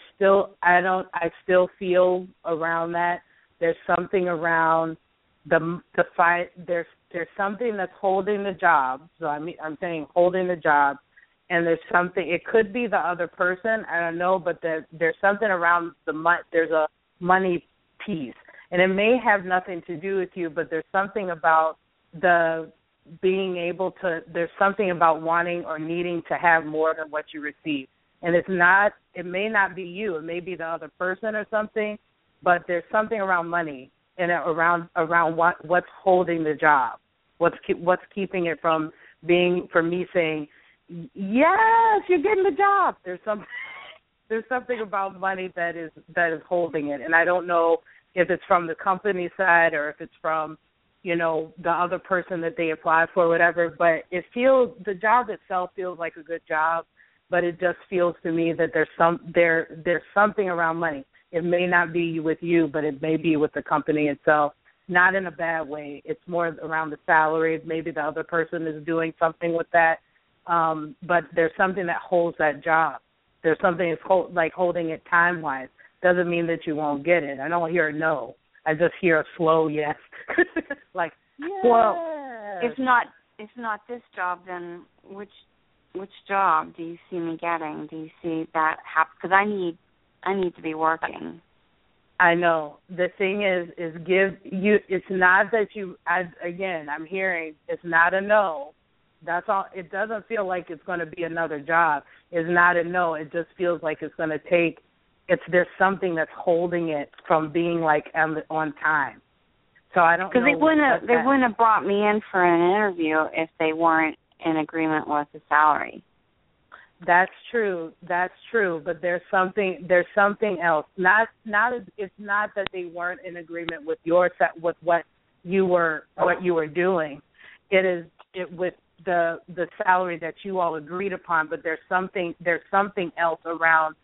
C: I still feel around that. There's something around the fight. There's something that's holding the job. So I'm saying holding the job, and there's something. It could be the other person. I don't know, but there's something around there's a money piece. And it may have nothing to do with you, but there's something about there's something about wanting or needing to have more than what you receive. And it may not be you, it may be the other person or something, but there's something around money and around what's holding the job, what's keeping it from me saying, yes, you're getting the job. There's something about money that is holding it, and I don't know if it's from the company side or if it's from, the other person that they apply for, whatever. But the job itself feels like a good job, but it just feels to me that there's something around money. It may not be with you, but it may be with the company itself. Not in a bad way. It's more around the salary. Maybe the other person is doing something with that. But there's something that holds that job. There's something that's holding it time-wise. Doesn't mean that you won't get it. I don't hear a no. I just hear a slow yes. Like, yes.
H: Well, if not this job, then which job do you see me getting? Do you see that happen? Because I need to be working.
C: I know. The thing is it's not that I'm hearing it's not a no. That's all. It doesn't feel like it's going to be another job. It's not a no. It just feels like it's going to take. There's something that's holding it from being on time. So I don't know.
H: Because they wouldn't have brought me in for an interview if they weren't in agreement with the salary.
C: That's true. But there's something else. It's not that they weren't in agreement with with what you were doing. With the salary that you all agreed upon. But there's something else around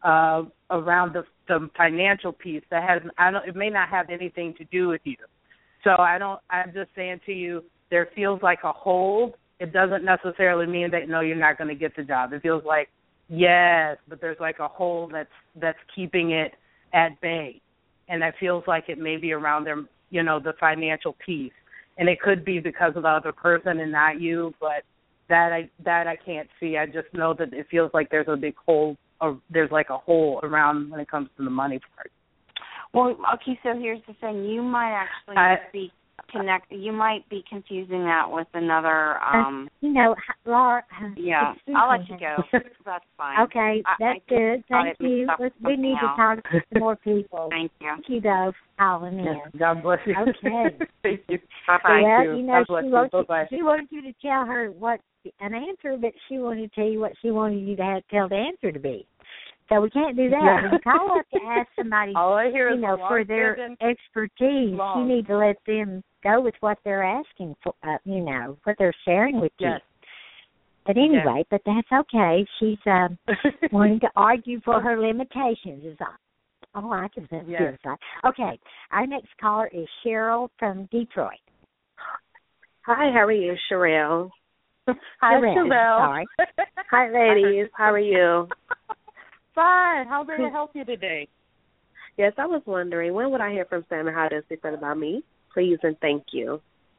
C: the financial piece that it may not have anything to do with you. So I'm just saying to you, there feels like a hold. It doesn't necessarily mean that no, you're not going to get the job. It feels like yes, but there's like a hold that's keeping it at bay, and that feels like it may be around their the financial piece, and it could be because of the other person and not you, but that I can't see. I just know that it feels like there's a big hole. There's like a hole around when it comes to the money part.
H: Well, okay, so here's the thing. You might actually be connect. You might be confusing that with another.
B: Laura.
H: Yeah, I'll let you go. That's fine.
B: Okay, that's good. Thank you. We need to talk to some more people.
H: Thank you.
B: Thank you, though, for calling in.
C: God bless you.
B: Okay.
C: Thank you.
B: Bye-bye. Well,
C: Bye-bye.
B: she wanted you to tell her an answer, but she wanted to tell you what she wanted you to tell the answer to be. So we can't do that. When you call up to ask somebody,
C: all I hear is
B: for their expertise, you need to let them go with what they're asking for, what they're sharing with you.
C: Yes.
B: But anyway, but that's okay. She's wanting to argue for her limitations. Is all I can say.
C: Yes.
B: Okay, our next caller is Cheryl from Detroit.
I: Hi, how are you, Sherelle?
C: Hi, Sherelle.
B: Sorry.
I: Hi, ladies. How are you?
C: Fine. How may I help you today?
I: Yes, I was wondering, when would I hear from Sam and how does he feel about me? Please and thank you.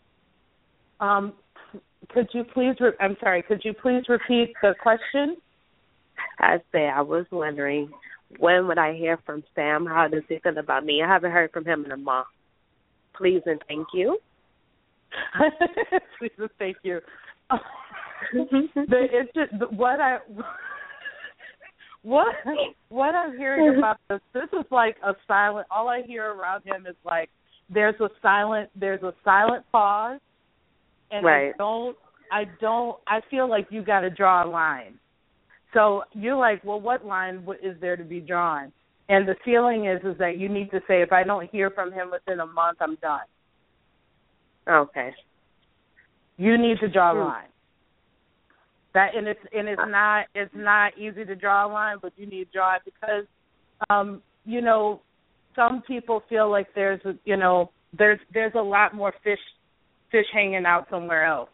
C: Could you please repeat the question?
I: I was wondering, when would I hear from Sam? How does he feel about me? I haven't heard from him in a month. Please and thank you.
C: Please and thank you. What I'm hearing about this is like a silent. All I hear around him is like there's a silent pause, and
I: right.
C: I feel like you got to draw a line. So you're like, well, what line is there to be drawn? And the feeling is that you need to say, if I don't hear from him within a month, I'm done.
I: Okay.
C: You need to draw a line. It's not easy to draw a line, but you need to draw it because some people feel like there's a lot more fish hanging out somewhere else.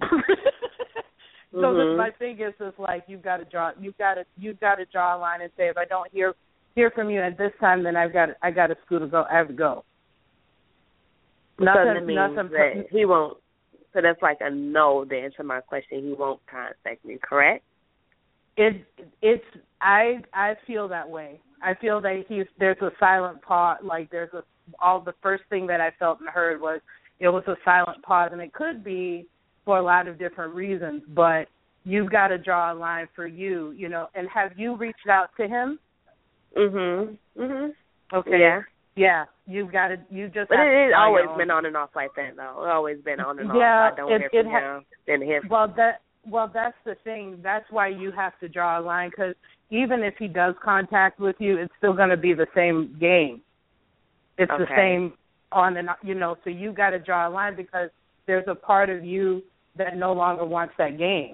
C: So my thing is like you've got to draw a line and say, if I don't hear from you at this time, then I got to go. I have to go.
I: Nothing that he won't. So that's like a no to answer my question. He won't contact me, correct?
C: I feel that way. I feel that there's a silent pause. Like the first thing that I felt and heard was it was a silent pause, and it could be for a lot of different reasons. But you've got to draw a line for you, And have you reached out to him? Okay.
I: Yeah.
C: Yeah, you've got to. You just.
I: But it's always been on and off like that, though. It's always been on and off. I don't hear from him. Then hear from him.
C: Well, that's the thing. That's why you have to draw a line, because even if he does contact with you, it's still going to be the same game. It's the same on and So you got to draw a line because there's a part of you that no longer wants that game.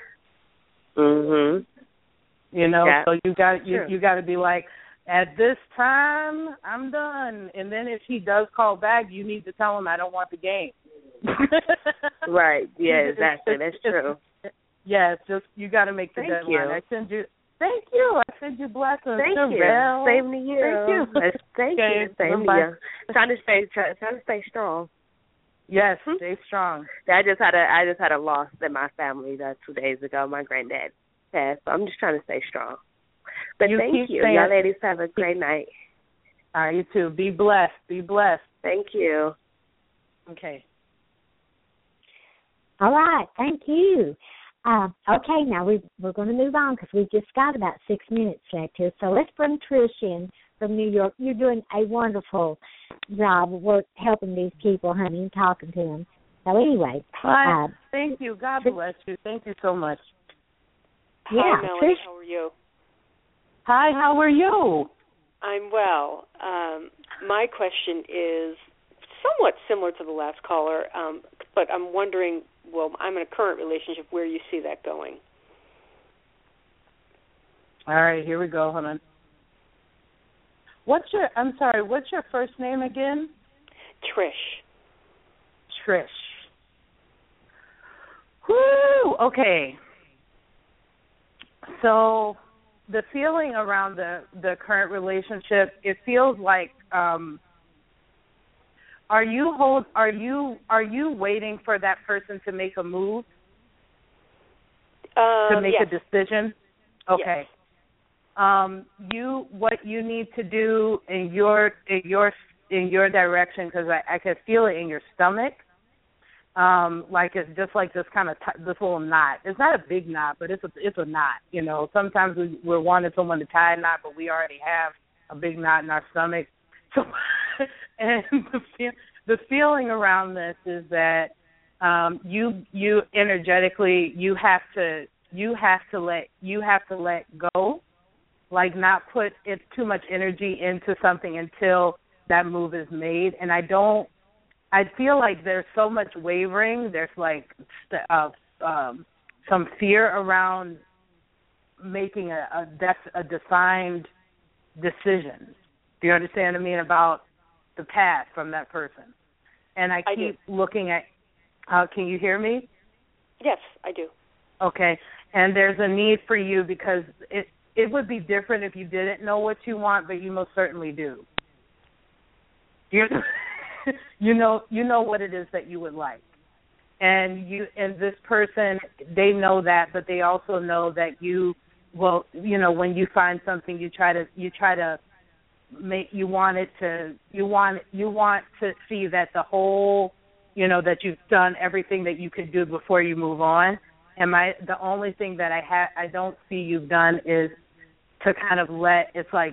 I: Yeah.
C: So you got to be like, at this time, I'm done. And then if he does call back, you need to tell him I don't want the game.
I: Right. Yeah, exactly. That's true.
C: Yeah, it's just you got to make the deadline.
I: Thank you.
C: Thank you. I send you blessings.
I: Thank you. Same to you. Thank you. Same to you. Trying to stay strong.
C: Yes, stay strong.
I: I just had a loss in my family 2 days ago. My granddad passed, so I'm just trying to stay strong. But thank you. Y'all ladies have a great night.
C: All right, you too. Be blessed. Be blessed.
I: Thank you.
C: Okay.
B: All right. Thank you. Okay, now we're going to move on because we've just got about 6 minutes left here. So let's bring Trish in from New York. You're doing a wonderful job of work helping these people, honey, and talking to them. So anyway.
C: Thank you. God bless you. Thank you so much.
B: Yeah,
F: Hi, Melanie.
B: Trish.
F: How are you?
C: Hi, how are you?
F: I'm well. My question is somewhat similar to the last caller, but I'm wondering, well, I'm in a current relationship, where you see that going.
C: All right, here we go. Hold on. What's your first name again? Trish. Woo! Okay. So the feeling around the current relationship, it feels like are you waiting for that person to make a move? To make a decision? Okay.
F: Yes.
C: What you need to do in your in your direction because I could feel it in your stomach. Like it's just like this kind of this little knot. It's not a big knot, but it's a knot. You know, sometimes we're wanting someone to tie a knot, but we already have a big knot in our stomach. So, and the feeling around this is that you energetically you have to let go, like not put too much energy into something until that move is made. And I feel like there's so much wavering. There's like some fear around making a defined decision. Do you understand what I mean about the path from that person? And I keep looking at. Can you hear me?
F: Yes, I do.
C: Okay, and there's a need for you because it would be different if you didn't know what you want, but you most certainly do. You know what it is that you would like, and this person, they know that, but they also know that when you find something, you want to see that the whole, that you've done everything that you could do before you move on. And the only thing that I don't see you've done is to kind of let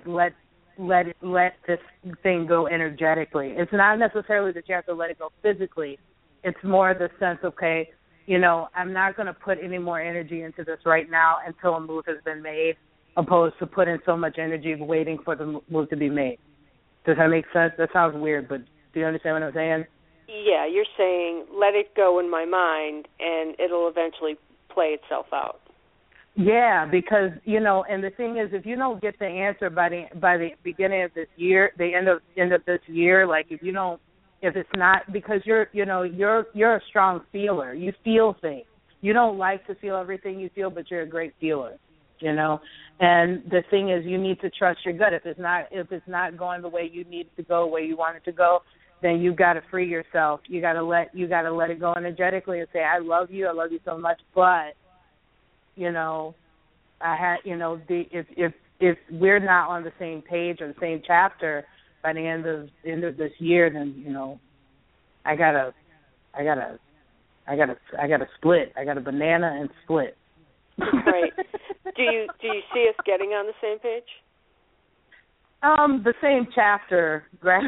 C: this thing go energetically. It's not necessarily that you have to let it go physically. It's more the sense, okay, I'm not going to put any more energy into this right now until a move has been made, opposed to putting so much energy waiting for the move to be made. Does that make sense? That sounds weird, but do you understand what I'm saying?
F: Yeah, you're saying let it go in my mind and it'll eventually play itself out.
C: Yeah, because, and the thing is, if you don't get the answer by the beginning of this year, the end of this year, like if it's not, because you're a strong feeler. You feel things. You don't like to feel everything you feel, but you're a great feeler, And the thing is, you need to trust your gut. If it's not going the way you need it to go, the way you want it to go, then you've got to free yourself. You got to let it go energetically and say, I love you so much, but if we're not on the same page or the same chapter by the end of this year, then I gotta split. I got a banana and split.
F: Right. Do you see us getting on the same page?
C: The same chapter, right?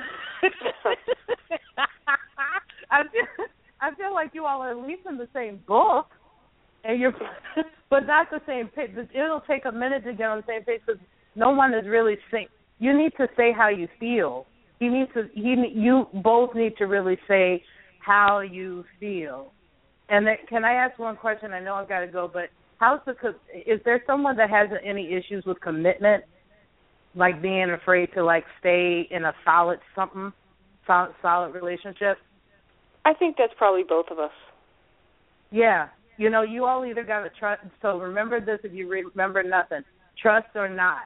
C: I feel like you all are at least in the same book. And but not the same page. It'll take a minute to get on the same page because no one is really saying. You need to say how you feel. You both need to really say how you feel. And can I ask one question? I know I've got to go, but is there someone that has any issues with commitment, like being afraid to stay in a solid relationship?
F: I think that's probably both of us.
C: Yeah. You all either got to trust. So remember this if you remember nothing. Trust or not.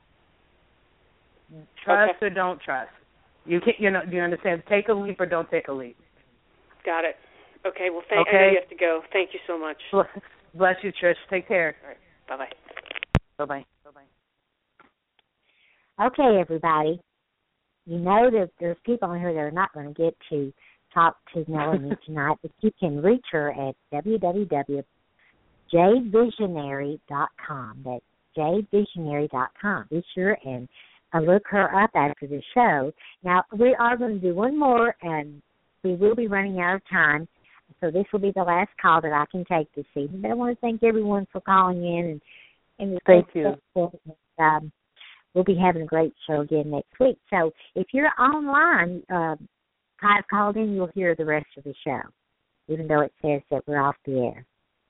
C: Trust or don't trust. You can't, do you understand? Take a leap or don't take a leap.
F: Got it. Okay, well, I know you have to go. Thank you so much.
C: Bless you, Trish. Take care.
F: All right. Bye-bye.
C: Bye-bye.
B: Okay, everybody. That there's people on here that are not going to get to talk to Melanie tonight, but you can reach her at www.jvisionary.com. That's jvisionary.com. Be sure and look her up after the show. Now, we are going to do one more, and we will be running out of time, so this will be the last call that I can take this evening. But I want to thank everyone for calling in. And
C: thank you.
B: We'll be having a great show again next week. So if you're online, I've called in, you'll hear the rest of the show, even though it says that we're off the air.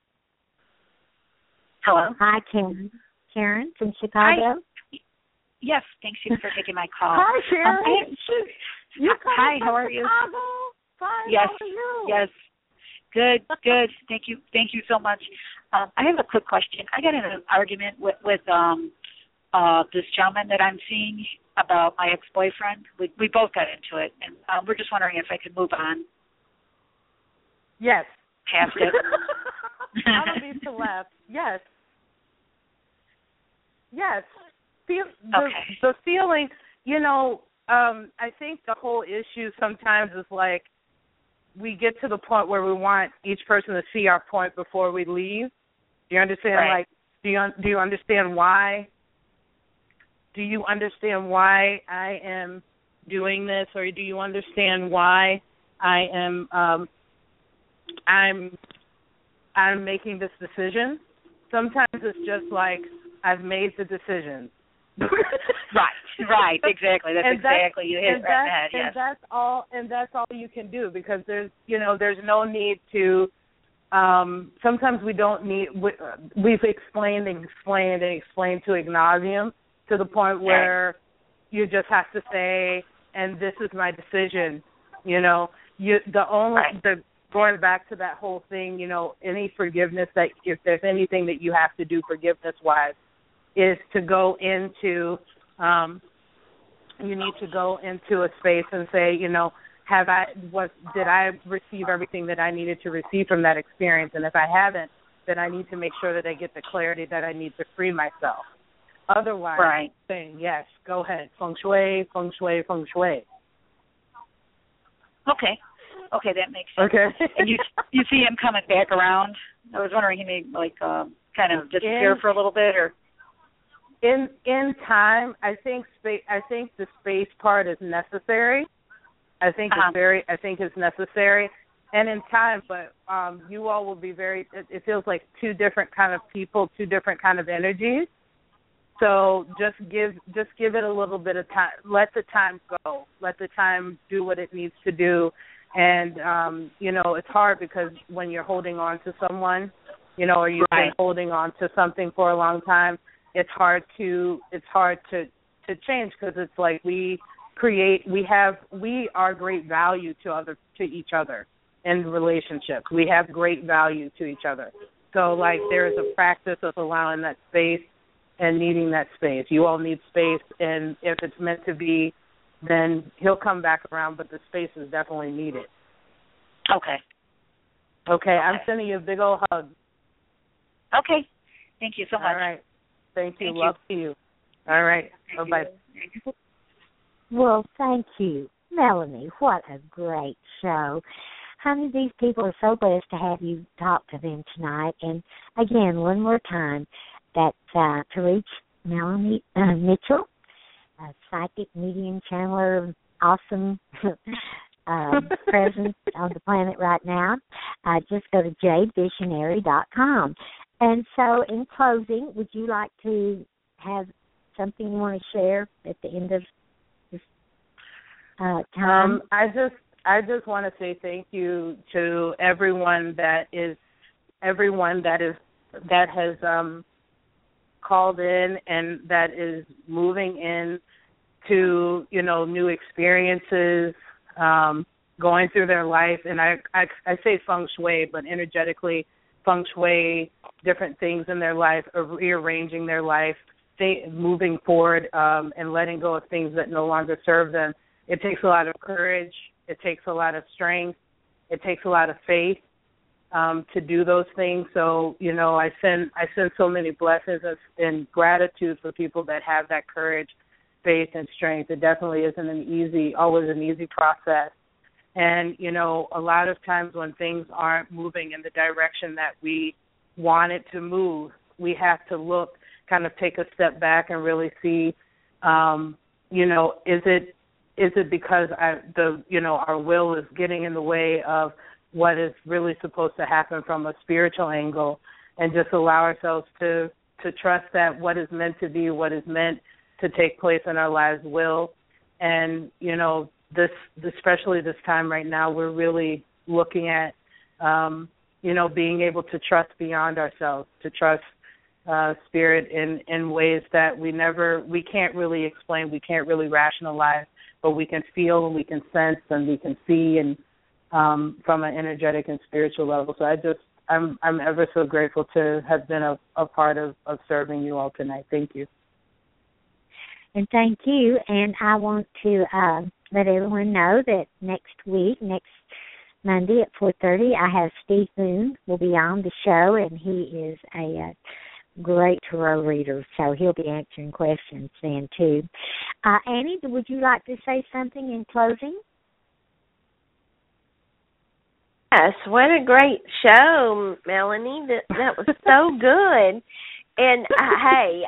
J: Hello.
B: Hi, Karen. Karen from Chicago.
J: Hi. Yes, thanks for taking my call.
C: Hi, Karen.
J: Hi, how are you?
C: Chicago? Hi,
J: yes,
C: how are you?
J: Yes. Good. Thank you so much. I have a quick question. I got in an argument with this gentleman that I'm seeing about my ex-boyfriend. We both got into it, and we're just wondering if I could move on.
C: Yes.
J: Past it.
C: I don't need to laugh. Yes. The feeling, I think the whole issue sometimes is like we get to the point where we want each person to see our point before we leave. Do you understand?
J: Right.
C: Like, do you understand why? Do you understand why I am doing this, or do you understand why I am I'm making this decision? Sometimes it's just like I've made the decision.
J: Right, exactly. That's exactly, you hit it right in the head, yes.
C: And that's all you can do, because there's no need to, sometimes we don't need, we've explained to ad nauseum, to the point where you just have to say, and this is my decision, going back to that whole thing, any forgiveness, that if there's anything that you have to do forgiveness-wise, is to go into, you need to go into a space and say, did I receive everything that I needed to receive from that experience? And if I haven't, then I need to make sure that I get the clarity that I need to free myself. Otherwise, saying, yes, go ahead, feng shui, feng shui, feng shui.
J: Okay, that makes sense.
C: Okay.
J: And you see him coming back around? I was wondering, he may kind of disappear for a little bit, or
C: in time. I think the space part is necessary. I think it's necessary, and in time. But you all will be it feels like two different kind of people, two different kind of energies. So just give it a little bit of time. Let the time go. Let the time do what it needs to do. And it's hard, because when you're holding on to someone, or you've been holding on to something for a long time, it's hard to change, because it's like we are great value to each other in relationships. We have great value to each other. So like there is a practice of allowing that space and needing that space. You all need space, and if it's meant to be, then he'll come back around, but the space is definitely needed. Okay, I'm sending you a big old hug.
J: Okay. Thank you so much.
C: All right. Thank you. Love to you. All right. Bye-bye.
B: Well, thank you, Melanie. What a great show. Honey, these people are so blessed to have you talk to them tonight. And, again, one more time, that's to reach Melanie Mitchell, a psychic, medium, channeler, awesome presence on the planet right now. Just go to jadevisionary.com. And so, in closing, would you like to have something you want to share at the end of this time?
C: I just want to say thank you to everyone that has called in and that is moving in to new experiences, going through their life. And I say feng shui, but energetically feng shui, different things in their life, or rearranging their life, moving forward, and letting go of things that no longer serve them. It takes a lot of courage. It takes a lot of strength. It takes a lot of faith to do those things. So, I send so many blessings and gratitude for people that have that courage, faith, and strength. It definitely isn't always an easy process. And, a lot of times when things aren't moving in the direction that we want it to move, we have to look, kind of take a step back and really see, is it because our will is getting in the way of what is really supposed to happen from a spiritual angle, and just allow ourselves to trust that what is meant to be, what is meant to take place in our lives will. And, especially this time right now, we're really looking at, being able to trust beyond ourselves, to trust spirit in ways that we can't really explain, we can't really rationalize, but we can feel and we can sense and we can see, and from an energetic and spiritual level. So I'm ever so grateful to have been a part of serving you all tonight. Thank you.
B: And thank you. And I want to let everyone know that next Monday at 4:30, I have Steve Boone will be on the show, and he is a great tarot reader, so he'll be answering questions then too. Annie, would you like to say something in closing?
I: Yes, what a great show, Melanie. That was so good. And hey,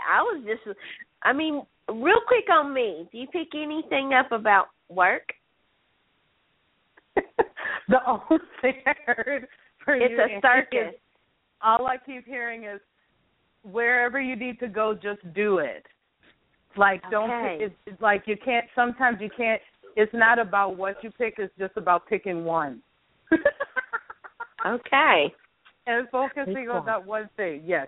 I: real quick on me, do you pick anything up about work?
C: The only thing I heard for
I: it's
C: you
I: a circus.
C: All I keep hearing is wherever you need to go, just do it. Like it's like you can't. Sometimes you can't. It's not about what you pick. It's just about picking one.
I: Okay.
C: And focusing on that one thing. Yes.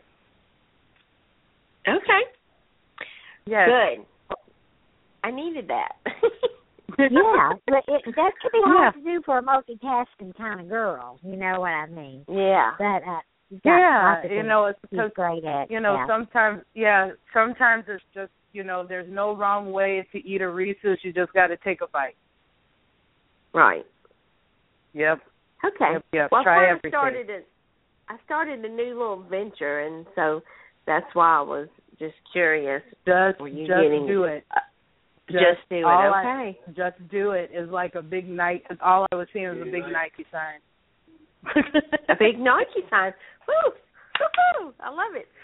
I: Okay.
C: Yes.
I: Good. I needed that.
B: Yeah, but that could be hard to do for a multitasking kind of girl. You know what I mean?
I: Yeah.
B: But
C: it's because
B: great at.
C: Sometimes it's just there's no wrong way to eat a Reese's. You just got to take a bite.
I: Right.
C: Yep.
I: Okay.
C: Yep.
I: Well,
C: try everything.
I: I started a new little venture, and so that's why I was just curious.
C: Just
I: do it.
C: Just
I: do it. Okay.
C: Just do it is like a big Nike. All I was seeing was a big Nike sign.
I: A big Nike sign. Woo! Woo-hoo! I love it.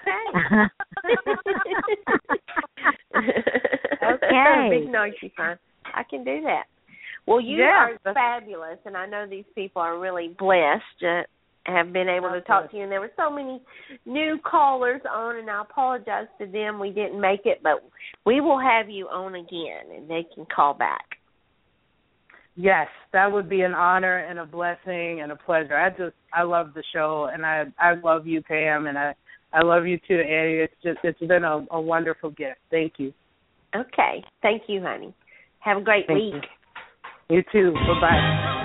I: Okay.
B: Okay.
I: Big Nike sign. I can do that. Well, you are fabulous, and I know these people are really blessed to have been able to talk to you. And there were so many new callers on, and I apologize to them we didn't make it, but we will have you on again, and they can call back.
C: Yes, that would be an honor and a blessing and a pleasure. I love the show, and I love you, Pam, and I love you too, Annie. It's been a wonderful gift. Thank you.
I: Okay. Thank you, honey. Have a great week.
C: You too. Bye-bye.